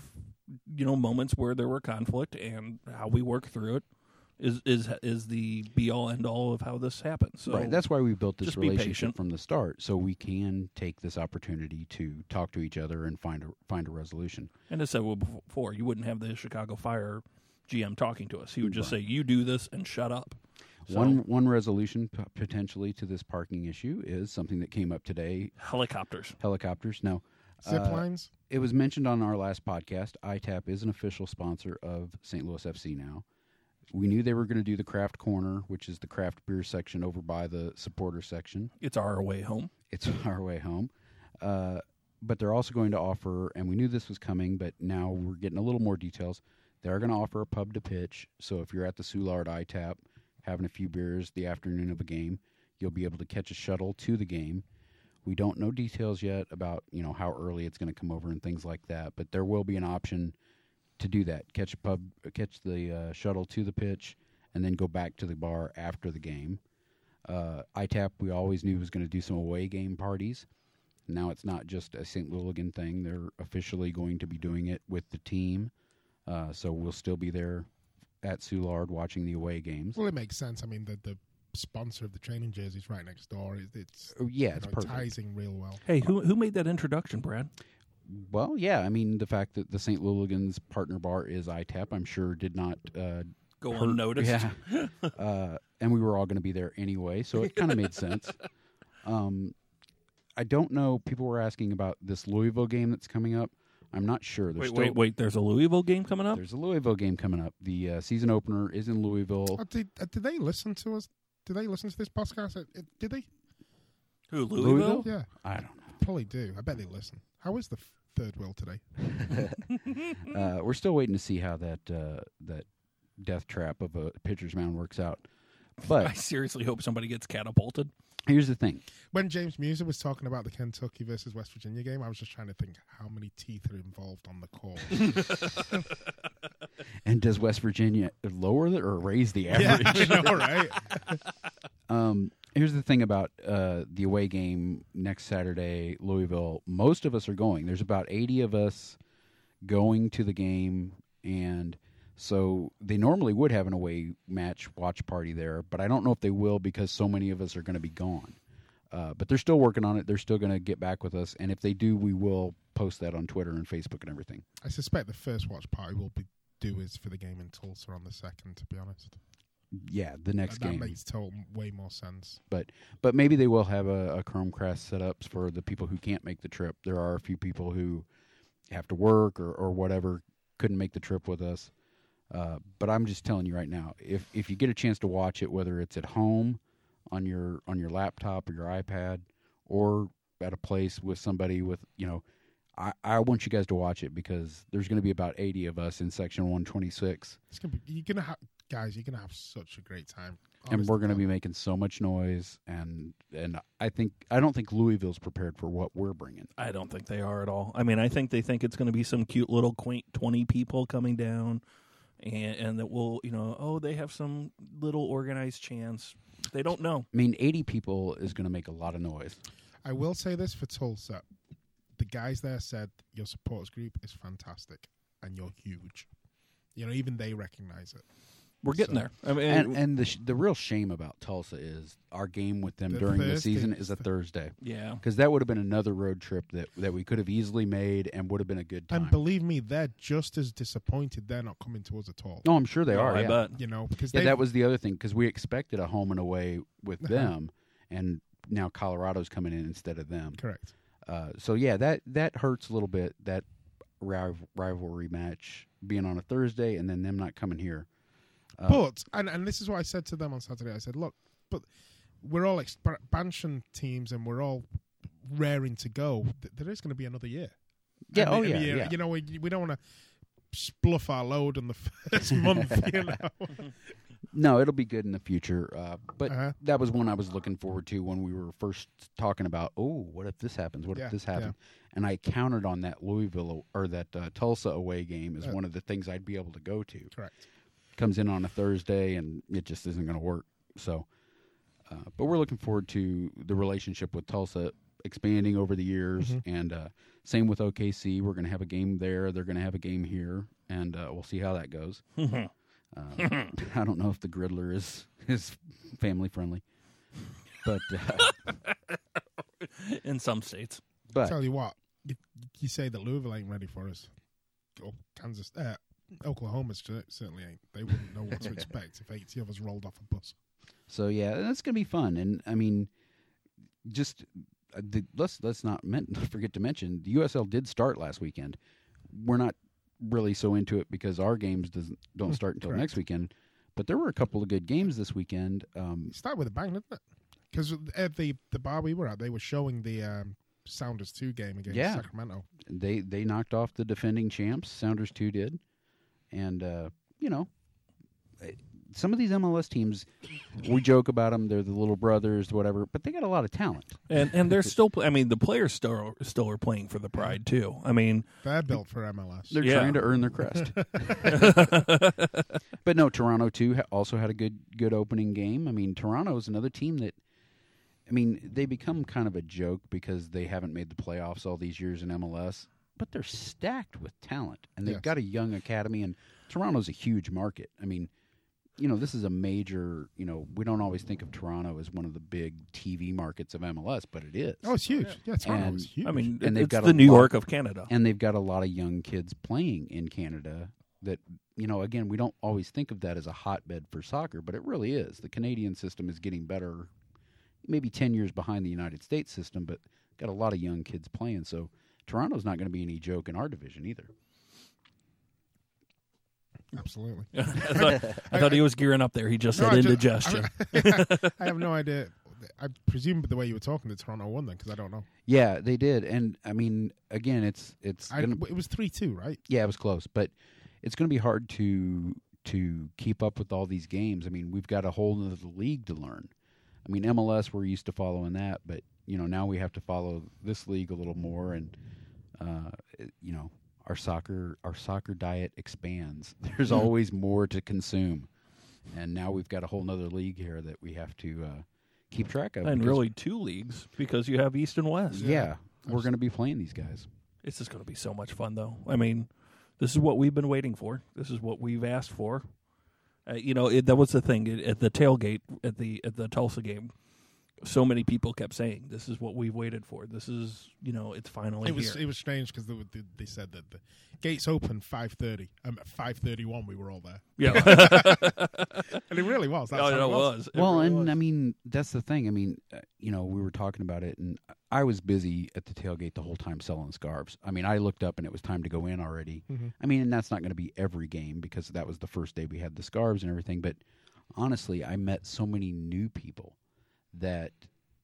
you know, moments where there were conflict, and how we work through it is is is the be all end all of how this happens. So right. That's why we built this just be relationship patient. from the start, so we can take this opportunity to talk to each other and find a find a resolution. And as I said well before, you wouldn't have the Chicago Fire G M talking to us. He would just Right. say, "You do this and shut up." So, One one resolution p- potentially to this parking issue is something that came up today. helicopters. Helicopters. No, Zip uh, lines. it was mentioned on our last podcast. I TAP is an official sponsor of Saint Louis F C now. We knew they were going to do the craft corner, which is the craft beer section over by the supporter section. It's our way home. It's our way home. Uh, but they're also going to offer, and we knew this was coming, but now we're getting a little more details. They are going to offer a pub to pitch. So if you're at the Soulard I TAP having a few beers the afternoon of a game, you'll be able to catch a shuttle to the game. We don't know details yet about, you know, how early it's going to come over and things like that, but there will be an option to do that. Catch a pub, catch the uh, shuttle to the pitch, and then go back to the bar after the game. Uh, I TAP, we always knew was going to do some away game parties. Now it's not just a Saint Louligan thing. They're officially going to be doing it with the team. Uh, so we'll still be there at Soulard watching the away games. Well, it makes sense. I mean, the the sponsor of the training jerseys right next door. It, it's Oh, yeah, you it's know, it perfect. ties in real well. Hey, who who made that introduction, Brad? Well, yeah, I mean, the fact that the Saint Louligan's partner bar is I TAP, I'm sure did not uh, Go hurt- unnoticed. Yeah. uh, and we were all going to be there anyway, so it kind of made sense. Um, I don't know. People were asking about this Louisville game that's coming up. I'm not sure. There's Wait, still, wait, wait. There's a Louisville game coming up. There's a Louisville game coming up. The uh, season opener is in Louisville. Oh, did, uh, did they listen to us? Did they listen to this podcast? Uh, uh, Did they? Who Louisville? Yeah, I don't know. probably do. I bet they listen. How is the f- third wheel today? uh, we're still waiting to see how that uh, that death trap of a pitcher's mound works out. I But seriously hope somebody gets catapulted. here's the thing. When James Muser was talking about the Kentucky versus West Virginia game, I was just trying to think how many teeth are involved on the call. And does West Virginia lower the, or raise the yeah, average? I know, right? Um, here's the thing about uh, the away game next Saturday, Louisville. Most of us are going. There's about eighty of us going to the game, and so they normally would have an away match watch party there, but I don't know if they will because so many of us are going to be gone. Uh, but they're still working on it. They're still going to get back with us, and if they do, we will post that on Twitter and Facebook and everything. I suspect the first watch party will be do is for the game in Tulsa on the second. To be honest, Yeah, the next that, that game. makes total way more sense. But but maybe they will have a, a Chromecast setups for the people who can't make the trip. There are a few people who have to work or, or whatever, couldn't make the trip with us. Uh, but I'm just telling you right now, if if you get a chance to watch it, whether it's at home on your on your laptop or your iPad, or at a place with somebody with, you know, I, I want you guys to watch it because there's going to be about eighty of us in section one twenty-six. It's gonna be, you're gonna have guys. You're gonna have such a great time. And Honest we're to going to God. be making so much noise, and and I think I don't think Louisville's prepared for what we're bringing. I don't think they are at all. I mean, I think they think it's going to be some cute little quaint twenty people coming down, and, and that will, you know, oh, they have some little organized chants. They don't know. I mean, eighty people is going to make a lot of noise. I will say this for Tulsa. The guys there said your supporters group is fantastic and you're huge. You know, even they recognize it. We're getting So- there. I mean, And and the sh- the real shame about Tulsa is our game with them The during the Thursday season is is a the- Thursday, yeah. because that would have been another road trip that, that we could have easily made and would have been a good time. And believe me, they're just as disappointed they're not coming to us at all. No, I'm sure they Oh, are. I yeah. bet. You know, because Yeah, they that was the other thing because we expected a home and away with Uh-huh. them, and now Colorado's coming in instead of them. correct. Uh, so yeah, that that hurts a little bit. That riv- rivalry match being on a Thursday and then them not coming here. Uh, But and and this is what I said to them on Saturday. I said, look, but we're all expansion teams and we're all raring to go. Th- There is going to be another year. Yeah, And oh the- and yeah, the year- yeah. You know, we, we don't want to spluff our load in the first month. You know, No, it'll be good in the future. Uh, but Uh-huh. that was one I was looking forward to when we were first talking about. Oh, what if this happens? What Yeah, if this happens? And I counted on that Louisville or that uh, Tulsa away game as Uh, one of the things I'd be able to go to. correct. Comes in on a Thursday, and it just isn't going to work. So, uh, but we're looking forward to the relationship with Tulsa. expanding over the years, Mhm. and uh, same with O K C. We're going to have a game there. They're going to have a game here, and uh, we'll see how that goes. Uh, I don't know if the Griddler is is family friendly, but uh, In some states. but Tell you what, you, you say that Louisville ain't ready for us. Or Kansas, uh, Oklahoma cer- certainly ain't. They wouldn't know what to expect if eighty of us rolled off a bus. so yeah, that's going to be fun. And I mean, just uh, the, let's let's not men- forget to mention the U S L did start last weekend. We're not really so into it because our games doesn't don't start until Correct. next weekend. But there were a couple of good games this weekend. Um, Start with a bang, didn't it? Because at the the bar we were at, they were showing the um, Sounders two game against Yeah. Sacramento. they they knocked off the defending champs. Sounders two did, and uh, you know, eh, some of these M L S teams, we joke about them. They're the little brothers, whatever, but they got a lot of talent. And and they're still. Pl- I mean, the players still still are playing for the pride too. I mean, They're built for M L S. They're Yeah. trying to earn their crest. But no, Toronto too ha- also had a good good opening game. I mean, Toronto is another team that, I mean, they become kind of a joke because they haven't made the playoffs all these years in M L S, but they're stacked with talent, and they've Yes. got a young academy, and Toronto's a huge market. I mean, you know, this is a major, you know, we don't always think of Toronto as one of the big T V markets of M L S, but it is. Oh, it's huge. Yeah, Toronto And- is huge. I mean, And they've it's got the a New lot- York of Canada. And they've got a lot of young kids playing in Canada that, you know, again, we don't always think of that as a hotbed for soccer, but it really is. The Canadian system is getting better, maybe ten years behind the United States system, but got a lot of young kids playing. So Toronto's not going to be any joke in our division either. Absolutely. I thought, I thought he was gearing up there. He just No, said I just- indigestion. I have no idea. I presume the way you were talking, the Toronto won then, because I don't know. Yeah, they did. And, I mean, again, it's it's I, gonna, it was three two, right? yeah, it was close, but it's going to be hard to to keep up with all these games. I mean, we've got a whole other league to learn. I mean, M L S, we're used to following that, but, you know, now we have to follow this league a little more, and, uh, it- you know, our soccer our soccer diet expands. There's always more to consume, and now we've got a whole nother league here that we have to uh, keep track of. And because- really two leagues because you have East and West. yeah, we're going to be playing these guys. It's just going to be so much fun, though. I mean, this is what we've been waiting for. This is what we've asked for. Uh, you know, it, that was the thing it, at the tailgate at the at the Tulsa game. So many people kept saying, "This is what we've waited for. This is, you know, it's finally It was here." it was strange because they, were- they, they said that the gates open five thirty. Um, at five thirty one, we were all there, Yeah, and it really was. That's oh, how it it was. was. It Well, really and was. I mean, that's the thing. I mean, uh, you know, we were talking about it, and I was busy at the tailgate the whole time selling scarves. I mean, I looked up and it was time to go in already. Mhm. I mean, and that's not going to be every game because that was the first day we had the scarves and everything. But honestly, I met so many new people that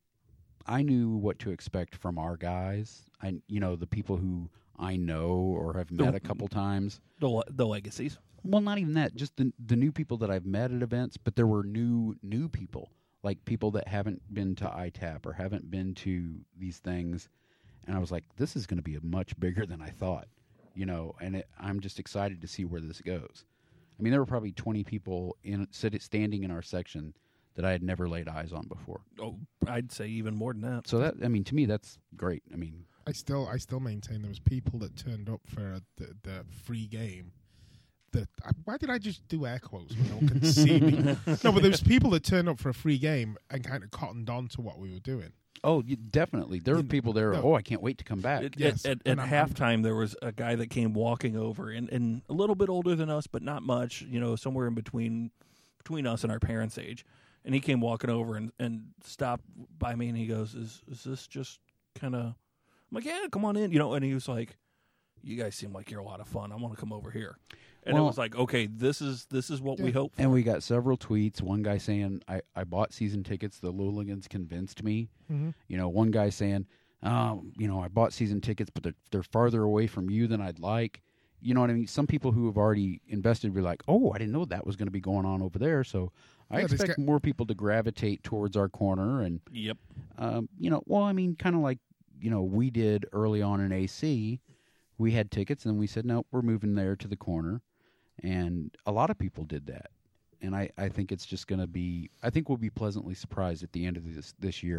I knew what to expect from our guys. I, you know, the people who I know or have met a couple times. the le- the legacies. Well, not even that. Just the the new people that I've met at events, but there were new new people, like people that haven't been to I TAP or haven't been to these things, and I was like, this is going to be much bigger than I thought, you know. And it, I'm just excited to see where this goes. I mean, there were probably twenty people in sit standing in our section that I had never laid eyes on before. Oh, I'd say even more than that. So that, I mean, to me, that's great. I mean, I still I still maintain there was people that turned up for uh, the, the free game. That I, why did I just do air quotes when no one can see me? No, but there was people that turned up for a free game and kind of cottoned on to what we were doing. oh, you, definitely, there were You- people there. no. Oh, I can't wait to come back. At, Yes, at, at, and at I'm- I'm- halftime, there was a guy that came walking over, and, and a little bit older than us, but not much. You know, somewhere in between between us and our parents' age. And he came walking over and, and stopped by me, and he goes, "Is is this just kind of?" I'm like, "Yeah, come on in," you know. And he was like, "You guys seem like you're a lot of fun. I want to come over here." And Well- it was like, "Okay, this is this is what we Yeah. hope for." And we got several tweets. One guy saying, I, I bought season tickets. The Looligans convinced me. Mm-hmm. You know, one guy saying, um, you know, I bought season tickets, but they're, they're farther away from you than I'd like. You know what I mean? Some people who have already invested were like, oh, I didn't know that was going to be going on over there. So I Yeah, this expect guy- more people to gravitate towards our corner. And, Yep. um, you know, well, I mean, kind of like, you know, we did early on in A C. We had tickets, and we said, no, we're moving there to the corner. And a lot of people did that. And I, I think it's just going to be, I think we'll be pleasantly surprised at the end of this this year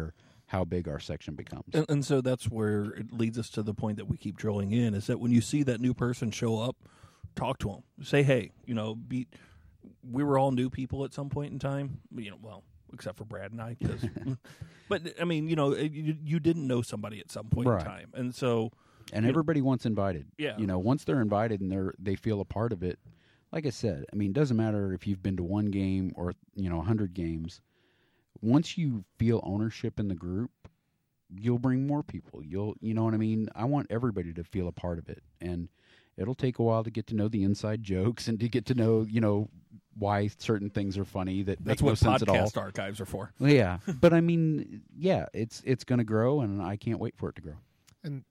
how big our section becomes. And, and so that's where it leads us to the point that we keep drilling in, is that when you see that new person show up, talk to them. Say, hey, you know, be, we were all new people at some point in time. You know, well, except for Brad and I. 'Cause, but, I mean, you know, you, you didn't know somebody at some point Right. in time. And so... And everybody wants invited. Yeah. You know, once they're invited and they're they feel a part of it, like I said, I mean, it doesn't matter if you've been to one game or, you know, a hundred games. Once you feel ownership in the group, you'll bring more people. You'll, you know what I mean? I want everybody to feel a part of it. And it'll take a while to get to know the inside jokes and to get to know, you know, why certain things are funny that That's make what no sense at all. podcast archives are for. Well, yeah. But I mean, yeah, it's it's going to grow, and I can't wait for it to grow. And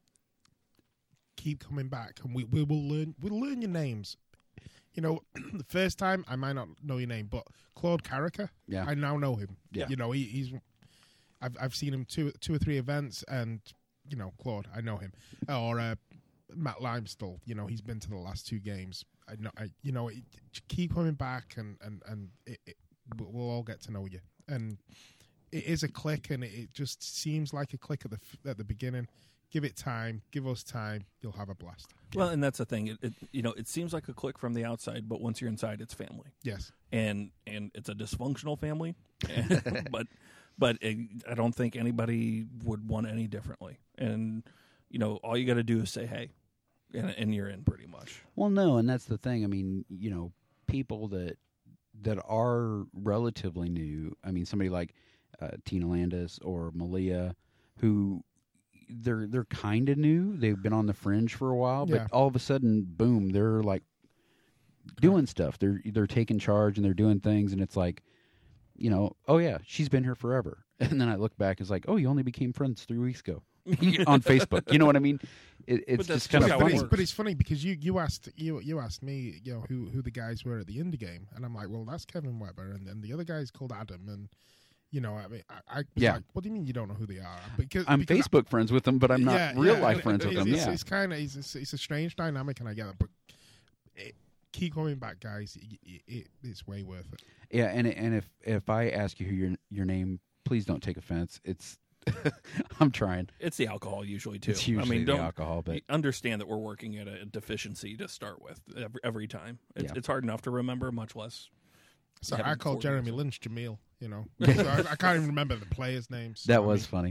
keep coming back, and we, we will learn we'll learn your names. You know, the first time I might not know your name, but Claude Carricker, Yeah. I now know him. Yeah. You know, he, he's I've I've seen him two two or three events, and you know, Claude, I know him. Or uh, Matt Limestall, you know, he's been to the last two games. I know, I you know, it, keep coming back, and and and it, it, we'll all get to know you. And it is a click, and it, it just seems like a click at the f- at the beginning. Give it time. Give us time. You'll have a blast. Well, and that's the thing. It, it you know, it seems like a click from the outside, but once you're inside, it's family. Yes. And and it's a dysfunctional family, but but it, I don't think anybody would want any differently. And you know, all you got to do is say hey, and, and you're in pretty much. Well, no, and that's the thing. I mean, you know, people that that are relatively new. I mean, somebody like uh, Tina Landis or Malia, who they're they're kind of new. They've been on the fringe for a while, but Yeah. all of a sudden, boom, they're like doing stuff. They're they're taking charge and they're doing things, and it's like, you know, oh yeah, she's been here forever. And then I look back, it's like, oh, you only became friends three weeks ago on Facebook. You know what I mean? It, it's that's just kind of just how but, it it's, funny. but it's funny because you, you asked you you asked me, you know, who who the guys were at the indie game, and I'm like, well, that's Kevin Weber, and then the other guy's called Adam, and you know, I mean, I, I was Yeah. like, what do you mean you don't know who they are? Because I'm because Facebook friends with them, but I'm not yeah, real yeah, life and friends it- with it's, them. It's, Yeah, it's kind of it's, it's a strange dynamic, and I get it, but it, keep coming back, guys. It, it, it, it's way worth it. yeah, and and if if I ask you who your your name, please don't take offense. It's I'm trying. It's the alcohol usually too. It's usually I mean, the don't alcohol, but you understand that we're working at a deficiency to start with every, every time. It's, Yeah. it's hard enough to remember, much less. So having I called four Jeremy years. Lynch Jamil. You know, so I, I can't even remember the players' names. that I was mean, funny.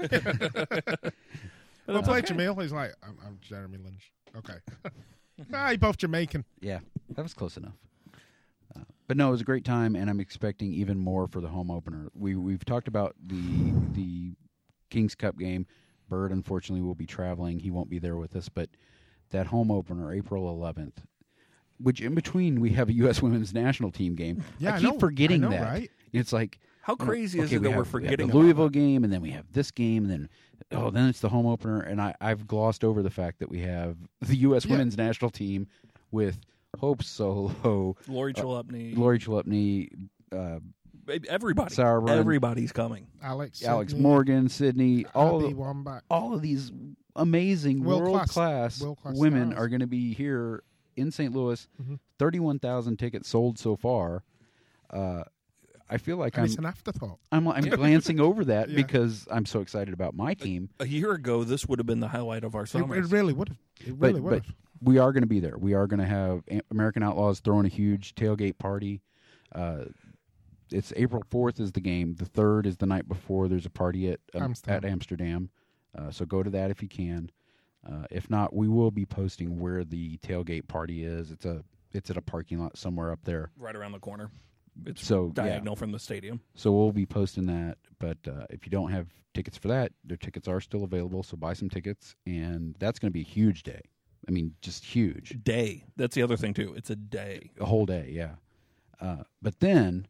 well, play Jamil. He's like, I'm, I'm Jeremy Lynch. Okay, ah, you both Jamaican. Yeah, that was close enough. Uh, but no, it was a great time, and I'm expecting even more for the home opener. We we've talked about the the Kings Cup game. Bird, unfortunately, will be traveling. He won't be there with us, but that home opener, April eleventh, which in between we have a U S Women's National Team game. Yeah, I I keep know, forgetting I know, that. right? It's like, How you know, crazy is okay, it we that have- we're we have forgetting the about Louisville that? game, and then we have this game, and then oh, then it's the home opener, and I, I've glossed over the fact that we have the U S Yeah. Women's National Team with Hope Solo, Lori Chalupny, Lori Chalupny, uh, everybody, Sauerbrunn. everybody's coming. Alex, Alex Sidney, Morgan, Sydney, all Abby of, Wambach. all of these amazing world World-class- class world-class women stars. are going to be here in Saint Louis. Mhm. thirty-one thousand tickets sold so far. Uh, I feel like And I'm it's an afterthought. I'm, I'm glancing over that Yeah. because I'm so excited about my team. A year ago, this would have been the highlight of our It, summer. it really would have. It But, really would but have. we are going to be there. We are going to have A- American Outlaws throwing a huge tailgate party. Uh, it's April fourth is the game. The third is the night before. There's a party at um, Amsterdam. at Amsterdam. Uh, so go to that if you can. Uh, if not, we will be posting where the tailgate party is. It's a it's at a parking lot somewhere up there. right around the corner. It's So yeah, diagonal from the stadium. so we'll be posting that. But uh, if you don't have tickets for that, their tickets are still available. So buy some tickets, and that's going to be a huge day. I mean, just huge. Day. That's the other thing too. It's a day. A whole day, yeah. Uh, but then,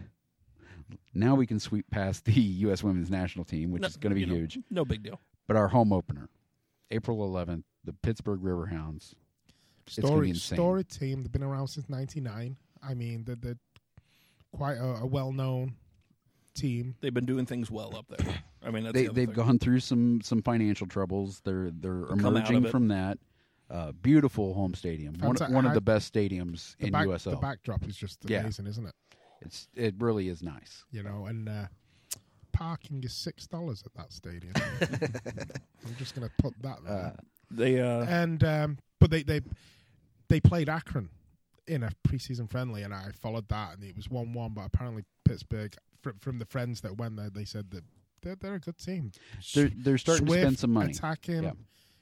now we can sweep past the U S Women's National Team, which No, is going to be you know, huge. No big deal. But our home opener, April eleventh, the Pittsburgh Riverhounds. It's gonna be Story, insane. storied team. They've been around since ninety-nine. I mean, they're, they're quite a, a well-known team. They've been doing things well up there. I mean, that's They the other they've thing. gone through some some financial troubles. They're they're Come out of emerging it. from that. Uh, beautiful home stadium, one Fanta- one of I- the best stadiums The, in back, U S L. the backdrop is just Yeah. amazing, isn't it? It's it really is nice. You know, and uh, parking is six dollars at that stadium. I'm just going to put that there. Uh, They uh, and um, but they, they they played Akron in a preseason friendly, and I followed that, and it was one one. But apparently Pittsburgh, from, from the friends that went there, they said that they're, they're a good team. they're they're starting Swift, to spend some money. attacking. Yeah.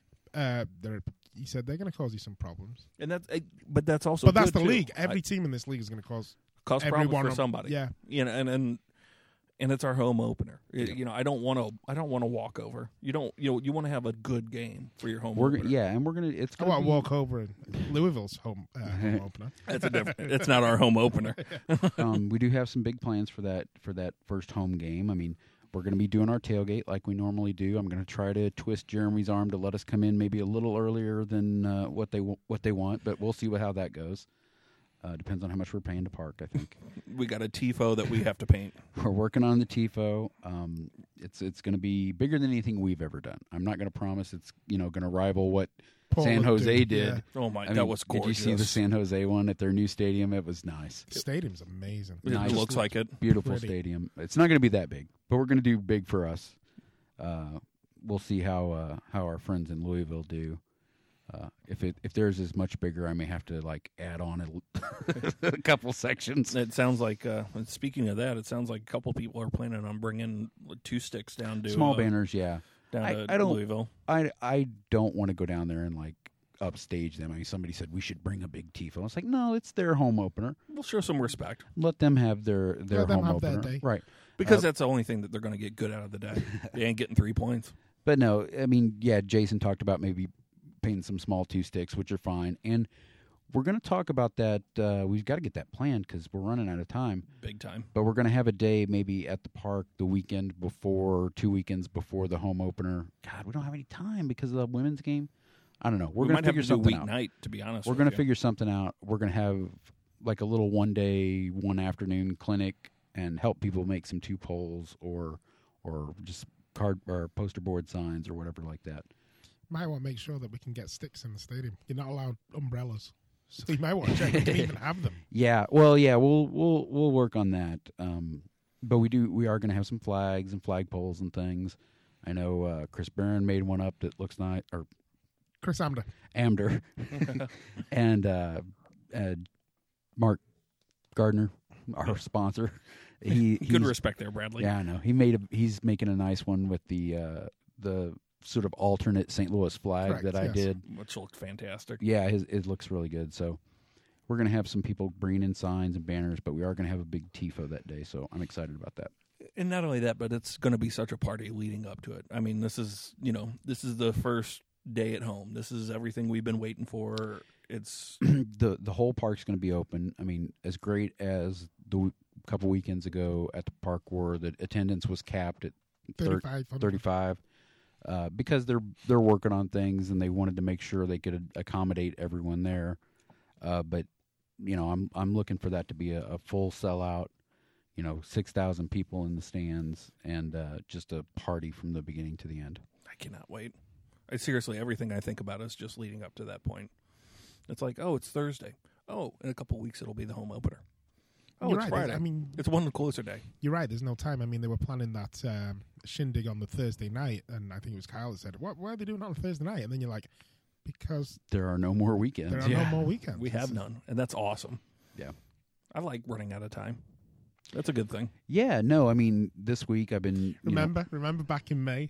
Uh, they're, he said they're going to cause you some problems. and that's uh, but that's also But that's good, the too. league. Every I, team in this league is going to cause cause problems everyone for on- somebody. Yeah, You know, and and and it's our home opener. It- Yeah. You know, I don't want to. I don't want to walk over. You don't. You know, you want to have a good game for your home We're opener. gonna, yeah, and we're gonna. It's I gonna want to be, walk over in Louisville's home, uh, home opener. That's a different. It's not our home opener. um, we do have some big plans for that for that first home game. I mean, we're going to be doing our tailgate like we normally do. I'm going to try to twist Jeremy's arm to let us come in maybe a little earlier than uh, what they w- what they want, but we'll see what, how that goes. Uh, depends on how much we're paying to park, I think. We got a tifo that we have to paint. We're working on the tifo. Um, it's it's going to be bigger than anything we've ever done. I'm not going to promise it's you know going to rival what San Portland Jose did, did. yeah. Oh my, I that mean, was did gorgeous. you see the San Jose one at their new stadium? It was nice. The stadium's amazing. It Nice. looks like it. Beautiful Pretty. stadium. It's not going to be that big, but we're going to do big for us. Uh, we'll see how uh, how our friends in Louisville do. Uh, if it if theirs is much bigger, I may have to like add on a, a couple sections. It sounds like. Uh, and speaking of that, it sounds like a couple people are planning on bringing two sticks down to Small uh, banners, yeah. down I- to I don't- Louisville. I I don't want to go down there and like upstage them. I mean, somebody said we should bring a big tifo. I was like, no, it's their home opener. We'll show some respect Let them have their their Let them home have their opener, day. right? because Uh, that's the only thing that they're going to get good out of the day. They ain't getting three points. But no, I mean, yeah, Jason talked about maybe painting some small two sticks, which are fine. And we're going to talk about that. Uh, we've got to get that planned because we're running out of time. Big time. But we're going to have a day maybe at the park the weekend before, two weekends before the home opener. God, we don't have any time because of the women's game. I don't know. We're we going might to have figure to do something out. weeknight, to be honest. We're with going to you. figure something out. We're going to have like a little one day, one afternoon clinic and help people make some two poles or or just card or poster board signs or whatever like that. Might want to make sure that we can get sticks in the stadium. You're not allowed umbrellas, so you might want to check if we can even have them. Yeah, well, yeah, we'll we'll we'll work on that. Um, but we do we are going to have some flags and flagpoles and things. I know uh, Chris Barron made one up that looks nice, or Chris Amder. Amder, and uh, uh, Mark Gardner, our sponsor. He Good he's- respect there, Bradley. Yeah, I know. He made a. He's making a nice one with the uh, the sort of alternate Saint Louis flag Correct, that I yes. did. Which looked fantastic. Yeah, his, it looks really good. So we're going to have some people bringing in signs and banners, but we are going to have a big tifo that day. So I'm excited about that. And not only that, but it's going to be such a party leading up to it. I mean, this is, you know, this is the first day at home. This is everything we've been waiting for. It's the The whole park's going to be open. I mean, as great as the w- couple weekends ago at the park where the attendance was capped at thir- thirty-five hundred. thirty-five, uh, because they're they're working on things and they wanted to make sure they could accommodate everyone there. Uh, but you know, I'm I'm looking for that to be a, a full sellout. You know, six thousand people in the stands and uh, just a party from the beginning to the end. I cannot wait. I seriously, everything I think about is just leading up to that point. It's like, oh, it's Thursday. Oh, in a couple weeks it'll be the home opener. Oh, You're it's right. Friday. I mean, It's one closer day. you're right. There's no time. I mean, they were planning that um, shindig on the Thursday night, and I think it was Kyle that said, "What? Why are they doing it on a Thursday night?" And then you're like, "Because There are no more weekends. there are Yeah. no more weekends." We This have is- none, and that's awesome. Yeah. I like running out of time. That's a good thing. Yeah, no, I mean, this week I've been. you know, Remember, remember back in May.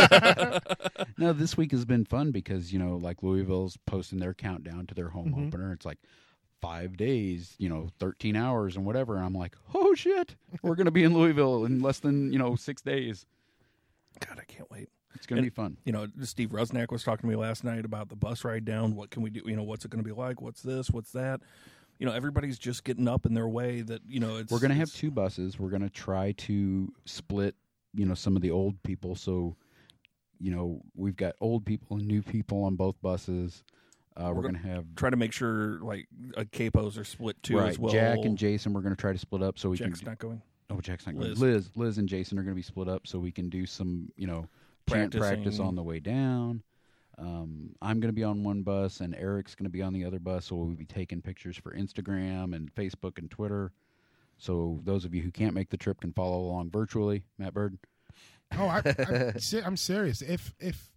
no, this week has been fun because, you know, like Louisville's posting their countdown to their home Mhm. opener. It's like five days, you know, thirteen hours and whatever. And I'm like, oh, shit, we're going to be in Louisville in less than, you know, six days. God, I can't wait. It's going to And- be fun. You know, Steve Rusnak was talking to me last night about the bus ride down. What can we do? You know, what's it going to be like? What's this? What's that? You know, everybody's just getting up in their way that, you know, it's. We're going to have it's- two buses. We're going to try to split, you know, some of the old people. So, you know, we've got old people and new people on both buses. Uh, we're We're going to have Try to make sure, like, uh, capos are split too right, as well. Jack and Jason. We're going to try to split up so we Jack's can. not going. Oh, Jack's not going. Liz. Liz, Liz, and Jason are going to be split up so we can do some, you know, chant practice Practicing. on the way down. Um, I'm going to be on one bus, and Eric's going to be on the other bus, so we'll be taking pictures for Instagram and Facebook and Twitter. So those of you who can't make the trip can follow along virtually. Matt Bird. Oh, I, I, se- I'm serious. If if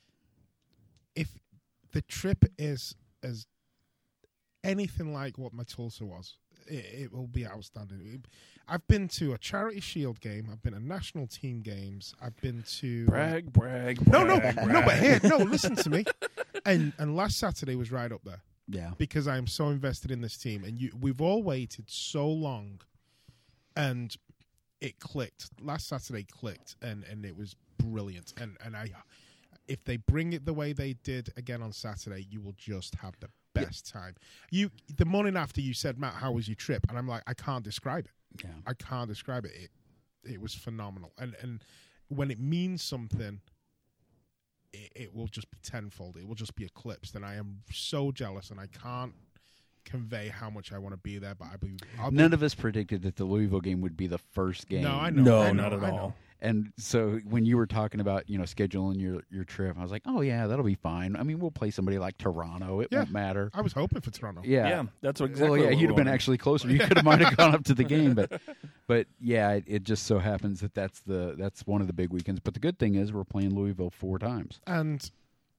if the trip is as anything like what my Tulsa was, it, it will be outstanding. I've been to a Charity Shield game. I've been to national team games. I've been to Brag, brag, no, no, brag, no. brag. But here, no. Listen to me. And and last Saturday was right up there Yeah. because I am so invested in this team, and you, we've all waited so long, and it clicked. Last Saturday clicked, and, and it was brilliant. And and I, if they bring it the way they did again on Saturday, you will just have the best time. You the morning after you said, Matt, how was your trip? And I'm like, I can't describe it. Yeah. I can't describe it. It it was phenomenal. And and when it means something, it, it will just be tenfold. It will just be eclipsed. And I am so jealous, and I can't convey how much I want to be there. But I be, I'll be None of us predicted that the Louisville game would be the first game. No, I know. No, I know, not at I know. all. And so when you were talking about, you know, scheduling your, your trip, I was like, oh, yeah, that'll be fine. I mean, we'll play somebody like Toronto. It Yeah. won't matter. I was hoping for Toronto. Yeah. Yeah, that's what exactly. well, yeah, what you'd we're have been wondering. actually closer. You could have might have gone up to the game, but, but yeah, it, it just so happens that that's the that's one of the big weekends. But the good thing is we're playing Louisville four times. And,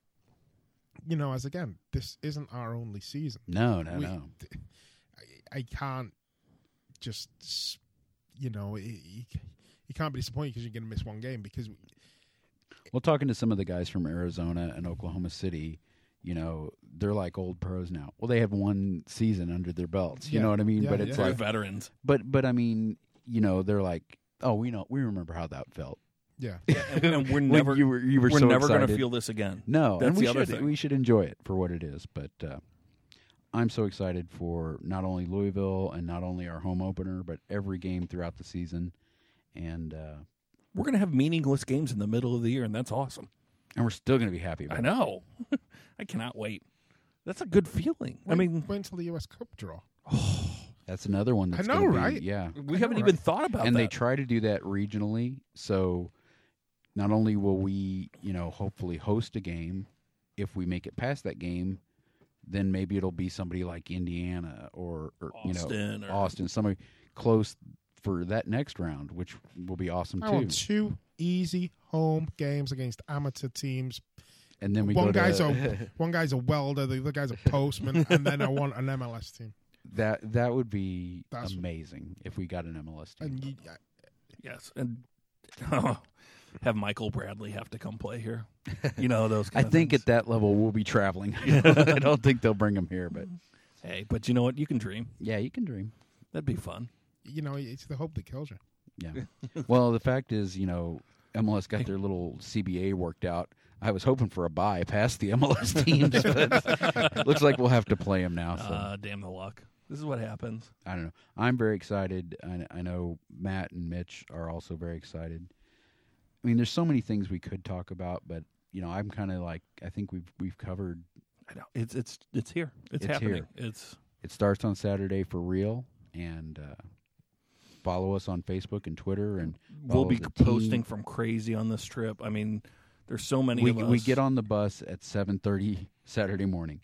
you know, as again, this isn't our only season. No, no, We- no. I, I can't just, s- you know, you, you can't be disappointed because you're going to miss one game because Well, talking to some of the guys from Arizona and Oklahoma City, you know, they're like old pros now. Well, they have one season under their belts. You Yeah. know what I mean? Yeah, but it's yeah. They're like, veterans. but but I mean, you know, they're like, oh, we know, we remember how that felt. yeah. and, and we're When never you were you were we're so never going to excited. feel this again. No, That's and we the other should thing. we should enjoy it for what it is. But uh, I'm so excited for not only Louisville and not only our home opener, but every game throughout the season, and uh, We're going to have meaningless games in the middle of the year, and that's awesome. and we're still going to be happy about I it. know. I cannot wait. That's a good feeling. I Wait- mean, wait until the U S Cup draw. That's another one. That's I know, gonna be- right? Yeah, we I haven't know, even right? thought about and that. they try to do that regionally. So not only will we, you know, hopefully host a game, if we make it past that game, then maybe it'll be somebody like Indiana or, or you know, Austin or- Austin, somebody close for that next round, which will be awesome I too. want two easy home games against amateur teams. And then we one go to guy's a one guy's a welder, the other guy's a postman, and then I want an M L S team. that that would be That's- amazing if we got an M L S team. And you, Yes, and have Michael Bradley have to come play here. You know those. I Kind of think things. at that level we'll be traveling. I don't think they'll bring him here, but Hey, but you know what? You can dream. yeah, you can dream. That'd be fun. you know, it's the hope that kills you. Yeah. Well, the fact is, you know, M L S got their little C B A worked out. I was hoping for a bye past the M L S teams, but looks like we'll have to play them now. So Uh, damn the luck. This is what happens. I don't know. I'm very excited. I, I know Matt and Mitch are also very excited. I mean, there's so many things we could talk about, but you know, I'm kind of like, I think we've we've covered. I know it's it's it's here. It's, It's happening. here. It's It starts on Saturday for real, and uh, follow us on Facebook and Twitter, and we'll follow be the team. posting from crazy on this trip. I mean, there's so many We of us. we get on the bus at seven thirty Saturday morning.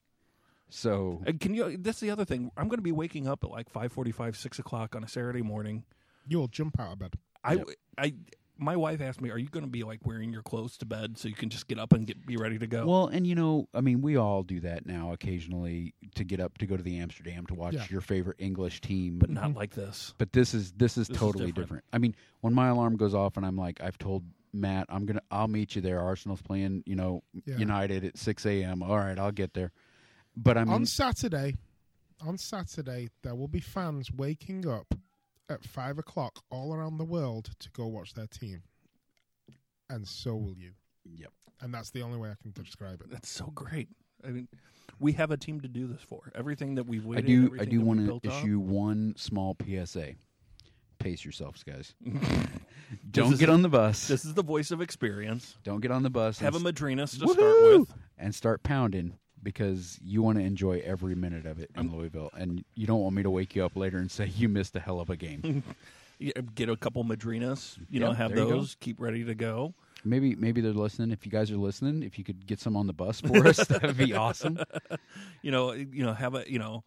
So Uh, Can you? That's the other thing. I'm going to be waking up at like five forty-five, six o'clock on a Saturday morning. You'll jump out of bed. I, Yep. I, my wife asked me, "Are you going to be like wearing your clothes to bed so you can just get up and get be ready to go?" well, and you know, I mean, we all do that now occasionally to get up to go to the Amsterdam to watch Yeah. your favorite English team. but not like this. But this is this is This is totally different. different. I mean, when my alarm goes off and I'm like, I've told Matt, I'm gonna, I'll meet you there. Arsenal's playing, you know, Yeah. United at six a.m. All right, I'll get there. But I mean, on Saturday, on Saturday, there will be fans waking up at five o'clock all around the world to go watch their team, and so will you. Yep. And that's the only way I can describe it. That's so great. I mean, we have a team to do this for. Everything that we've I waited. do, I everything do that we want to built up. issue one small P S A. Pace yourselves, guys. This Don't is get the- on the bus. This is the voice of experience. Don't get on the bus. Have a and, Madrinas to Woohoo! start with. and start pounding because you want to enjoy every minute of it in Louisville, and you don't want me to wake you up later and say you missed a hell of a game. Yeah, get a couple Madrinas. You know, Yeah, have there you go. those. Keep ready to go. Maybe maybe they're listening. If you guys are listening, if you could get some on the bus for us, that would be awesome. You know, you know, have a you know,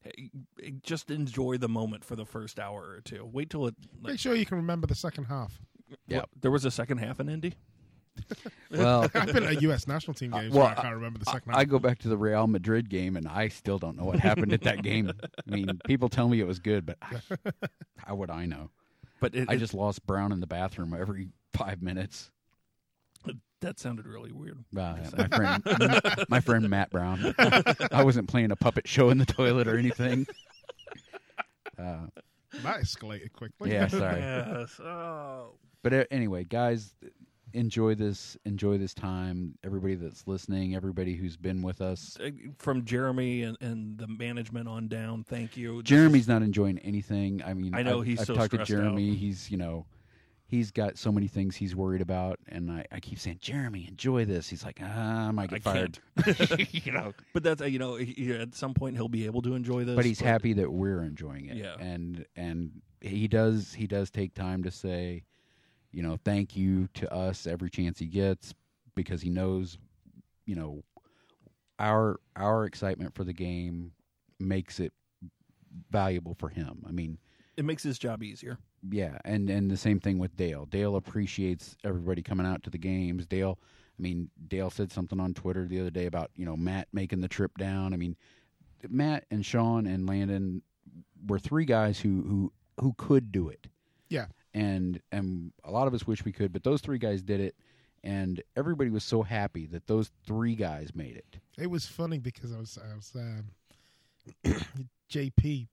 hey, just enjoy the moment for the first hour or two. Wait till it. Make Like, sure you can remember the second half. what, there was a second half in Indy. Well, I've been at U S national team games, well, so I can't remember the second I half. go back to the Real Madrid game, and I still don't know what happened at that game. I mean, people tell me it was good, but I, how would I know? But it, I it- just lost Brown in the bathroom every five minutes. that sounded really weird. Uh, my friend, my friend Matt Brown. I wasn't playing a puppet show in the toilet or anything. Uh, That escalated quickly. yeah, sorry. Yes. Oh. But uh, anyway, guys, enjoy this. Enjoy this time. Everybody that's listening, everybody who's been with us. Uh, From Jeremy and, and the management on down, thank you. This Jeremy's not enjoying anything. I mean, I know I've, he's I've so talked to stressed Jeremy. out. He's you know, he's got so many things he's worried about, and I, I keep saying, Jeremy, enjoy this. He's like, ah, I might get I fired. can't. you know, But that's uh, you know he, he- at some point he'll be able to enjoy this. but he's happy that we're enjoying it. Yeah. and and he does he does take time to say, you know, thank you to us every chance he gets, because he knows, you know, our our excitement for the game makes it valuable for him. I mean, It makes his job easier. yeah, and and the same thing with Dale. Dale appreciates everybody coming out to the games. Dale, I mean, Dale said something on Twitter the other day about, you know, Matt making the trip down. I mean, Matt and Sean and Landon were three guys who who who could do it. Yeah. And and a lot of us wish we could, but those three guys did it, and everybody was so happy that those three guys made it. It was funny because I was I was um, J P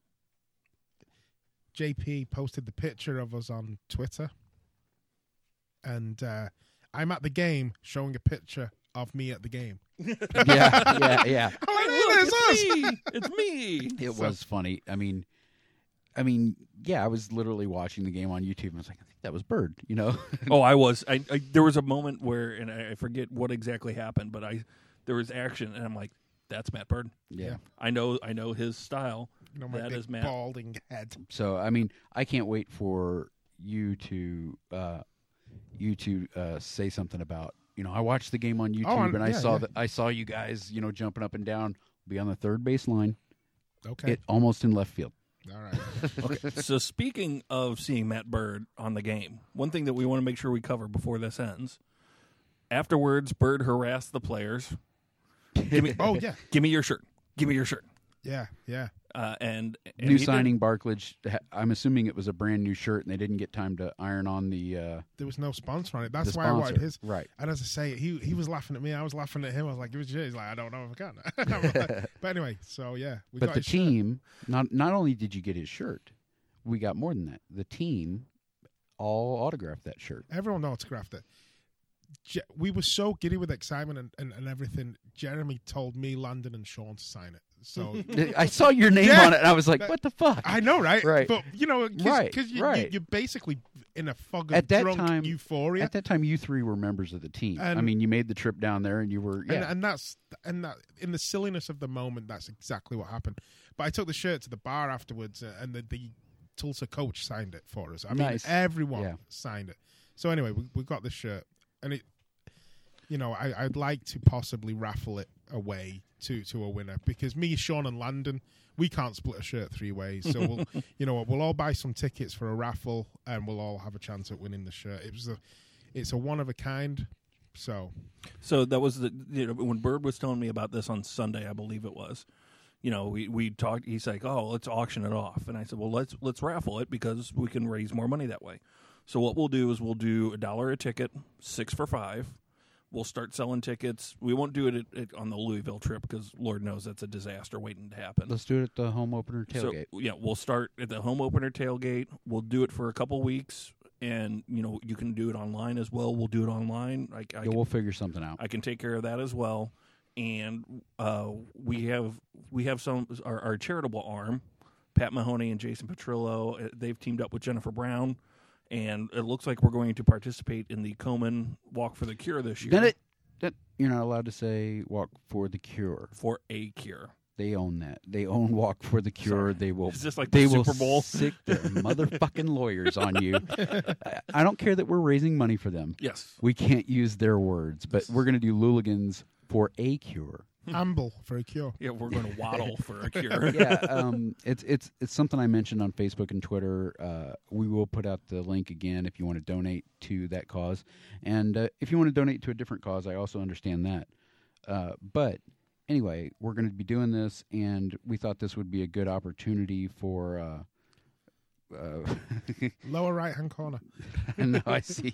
J P posted the picture of us on Twitter, and uh, I'm at the game showing a picture of me at the game. yeah, yeah, yeah. I'm like, Hey, "Hey, look, there's us!" it's me. It's me. It So- was funny. I mean, I mean, yeah, I was literally watching the game on YouTube, and I was like, I think that was Bird, you know? Oh, I was. I, I there was a moment where, and I, I forget what exactly happened, but I there was action, and I'm like, "That's Matt Bird. yeah. I know. I know his style." You know, my That big is Matt. balding head. So, I mean, I can't wait for you to uh, you to uh, say something about, you know, I watched the game on YouTube, on- and I yeah, saw yeah. that I saw you guys, you know, jumping up and down, be on the third base line, Okay, it almost in left field. all right. Okay. So speaking of seeing Matt Bird on the game, one thing that we want to make sure we cover before this ends. Afterwards, Bird harassed the players. Give me, Oh yeah, give me your shirt. Give me your shirt. yeah, yeah. Uh, and, and New he did- signing Barklage. ha- I'm assuming it was a brand new shirt, and they didn't get time to iron on the uh, There was no sponsor on it. That's the why I wanted sponsor. his. Right. And as I say, he he was laughing at me. I was laughing at him. I was like, "Give us your shirt." He's like, "I don't know if I can." But anyway, so yeah, we But got the his shirt. team, not not only did you get his shirt, we got more than that. The team all autographed that shirt. Everyone autographed it. Je- we were so giddy with excitement and, and, and everything. Jeremy told me, Landon, and Sean to sign it. So I saw your name Yeah. on it, and I was like, That- "What the fuck?" I know, right? Right. But you know, cause, Right, 'cause you, right. You, you're basically in a fog of At that drunk time- euphoria, At that time, you three were members of the team. I And- mean, you made the trip down there, and you were yeah. and, and that's and that in the silliness of the moment, that's exactly what happened. But I took the shirt to the bar afterwards, uh, and the, the Tulsa coach signed it for us. I mean, Nice. everyone Yeah. signed it. So anyway, we we got the shirt, and it, you know, I, I'd like to possibly raffle it away to to a winner, because me, Sean, and Landon, we can't split a shirt three ways. So we'll, you know, what, we'll all buy some tickets for a raffle, and we'll all have a chance at winning the shirt. It was a, it's a one of a kind. So So that was the you know, when Bird was telling me about this on Sunday, I believe it was. You know, we we talked. He's like, "Oh, let's auction it off," and I said, "Well, let's let's raffle it because we can raise more money that way." So what we'll do is we'll do a dollar a ticket, six for five. We'll start selling tickets. We won't do it at, at, on the Louisville trip because Lord knows that's a disaster waiting to happen. Let's do it at the home opener tailgate. So yeah, we'll start at the home opener tailgate. We'll do it for a couple weeks, and you know you can do it online as well. We'll do it online. I, I yeah, can, we'll figure something out. I can take care of that as well. And uh, we have we have some our, our charitable arm, Pat Mahoney and Jason Petrillo. uh, They've teamed up with Jennifer Brown, and it looks like we're going to participate in the Komen Walk for the Cure this year. Then it, that, you're not allowed to say "Walk for the Cure." For a cure. They own that. They own "Walk for the Cure." Sorry. They will. Is this like they the will Super Bowl? sick their motherfucking lawyers on you. I, I don't care that we're raising money for them. Yes. We can't use their words, but we're going to do Luligans for a cure. Amble for a cure. Yeah, we're going to waddle for a cure. yeah, um, it's it's it's something I mentioned on Facebook and Twitter. Uh, we will put out the link again if you want to donate to that cause, and uh, if you want to donate to a different cause, I also understand that. Uh, but anyway, we're going to be doing this, and we thought this would be a good opportunity for. Uh, uh, Lower right hand corner. no, I see.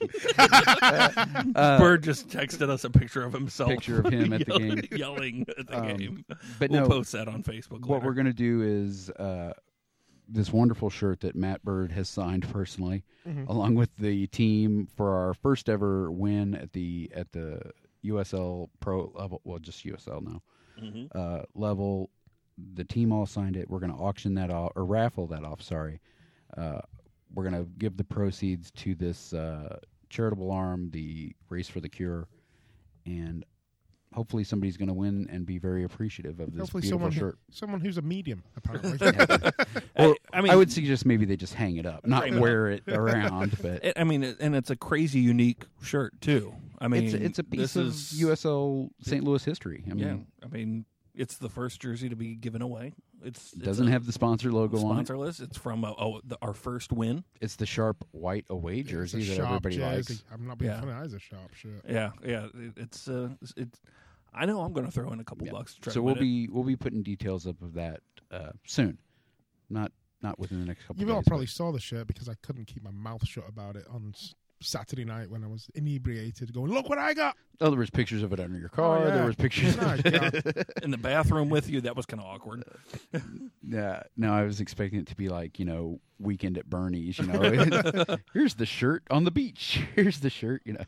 uh, Bird just texted us a picture of himself. Picture of him at the yelling, game. yelling at the Um, game. But we'll no, post that on Facebook. what later. we're going to do is uh, this wonderful shirt that Matt Bird has signed personally, Mhm. along with the team for our first ever win at the at the U S L Pro level. Well, just U S L now Mhm. uh, level. The team all signed it. We're going to auction that off or raffle that off. Sorry, uh, we're going to give the proceeds to this uh, charitable arm, the Race for the Cure, and hopefully somebody's going to win and be very appreciative of this Hopefully beautiful someone who, shirt. or who's a medium, apparently. Or, I mean, I would suggest maybe they just hang it up, not Frame it wear it around. But It- I mean, it- and it's a crazy unique shirt too. I mean, it's it's a piece this of is, U S L Saint Louis history. I mean, yeah, I mean, it's the first jersey to be given away. It's it doesn't it's a have the sponsor logo on it. sponsorless. It's from uh, oh, the, our first win. It's the sharp white away It's a jersey that sharp everybody jersey. likes. I'm not being Yeah. funny. It's a sharp shirt. Yeah, yeah. It, it's uh, it's. I know I'm going to throw in a couple Yeah. bucks. To try So to we'll win it. be we'll be putting details up of that uh, soon, not not within the next couple. You days. all probably saw the shirt because I couldn't keep my mouth shut about it on s- Saturday night when I was inebriated, going, "Look what I got!" Oh, there was pictures of it under your car. yeah. There was pictures. My God. in the bathroom with you. That was kind of awkward. Yeah, no, I was expecting it to be like, you know, Weekend at Bernie's, you know. Here's the shirt on the beach. Here's the shirt, you know.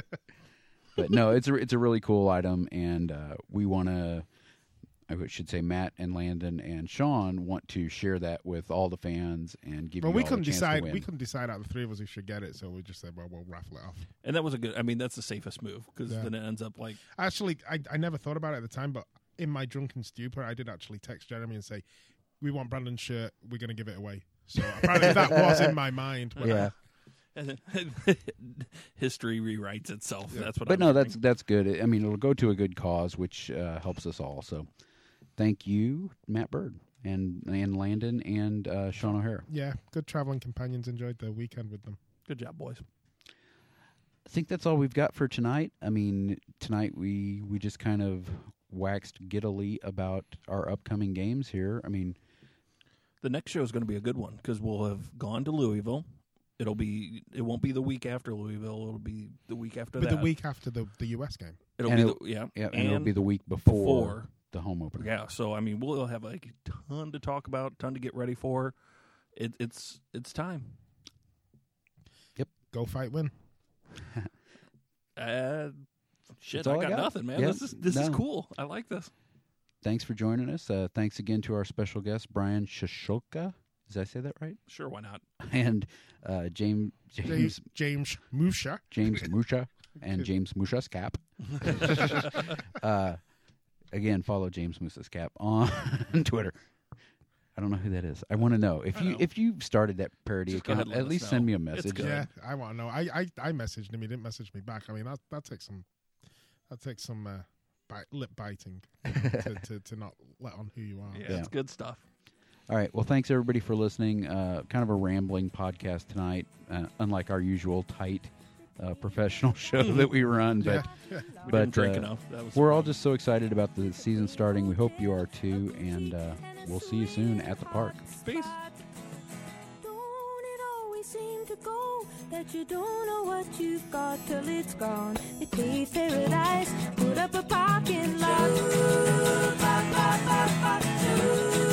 But no, it's a it's a really cool item, and uh, we want to. I should say Matt and Landon and Sean want to share that with all the fans and give Well, you we all couldn't a chance decide. to win. We couldn't decide out of the three of us who should get it, so we just said, "Well, we'll raffle it off." And that was a good. I mean, that's the safest move because Yeah. then it ends up like Actually, I I never thought about it at the time, but in my drunken stupor, I did actually text Jeremy and say, "We want Brandon's shirt. We're going to give it away." So apparently that was in my mind. When yeah, and then history rewrites itself. Yeah. That's what. but I'm no, hearing. that's that's good. I mean, it'll go to a good cause, which uh, helps us all. So, thank you, Matt Bird and and Landon and uh, Sean O'Hara. I, yeah, good traveling companions. Enjoyed the weekend with them. Good job, boys. I think that's all we've got for tonight. I mean, tonight we we just kind of waxed giddily about our upcoming games here. I mean, The next show is going to be a good one because we'll have gone to Louisville. It'll be. It won't be the week after Louisville. It'll be the week after But that. the week after the the U S game. It'll and be it'll- the, yeah, yeah, and, and it'll be the week before, before. the home opener. Yeah, so I mean, we'll have like a ton to talk about, ton to get ready for. It, it's it's time. Go fight, win. Uh, shit, That's all I I got, got. nothing, man. Yeah, this is this is no. cool. I like this. Thanks for joining us. Uh, thanks again to our special guest, Brian Shashoka. Did I say that right? Sure, why not? And uh, James James James James Musha. James Musha and James Musha's cap. uh, again, follow James Musha's cap on Twitter. I don't know who that is. I want to know if I you know. if you started that parody Just go account. ahead and let At us least know. send me a It's message. good. Yeah, I want to know. I, I I messaged him. He didn't message me back. I mean, that that takes some that takes some uh, bite, lip biting to, to to not let on who you are. Yeah, Yeah. it's good stuff. All right. Well, thanks everybody for listening. Uh, kind of a rambling podcast tonight, uh, unlike our usual tight uh, professional show that we run. But Yeah. We But, didn't drink uh, enough. That was we're all fun. just so excited about the season starting. We hope you are too, and uh, we'll see you soon at the park. Peace. Don't it always seem to go that you don't know what you've got till it's gone? They paved paradise, put up a parking lot.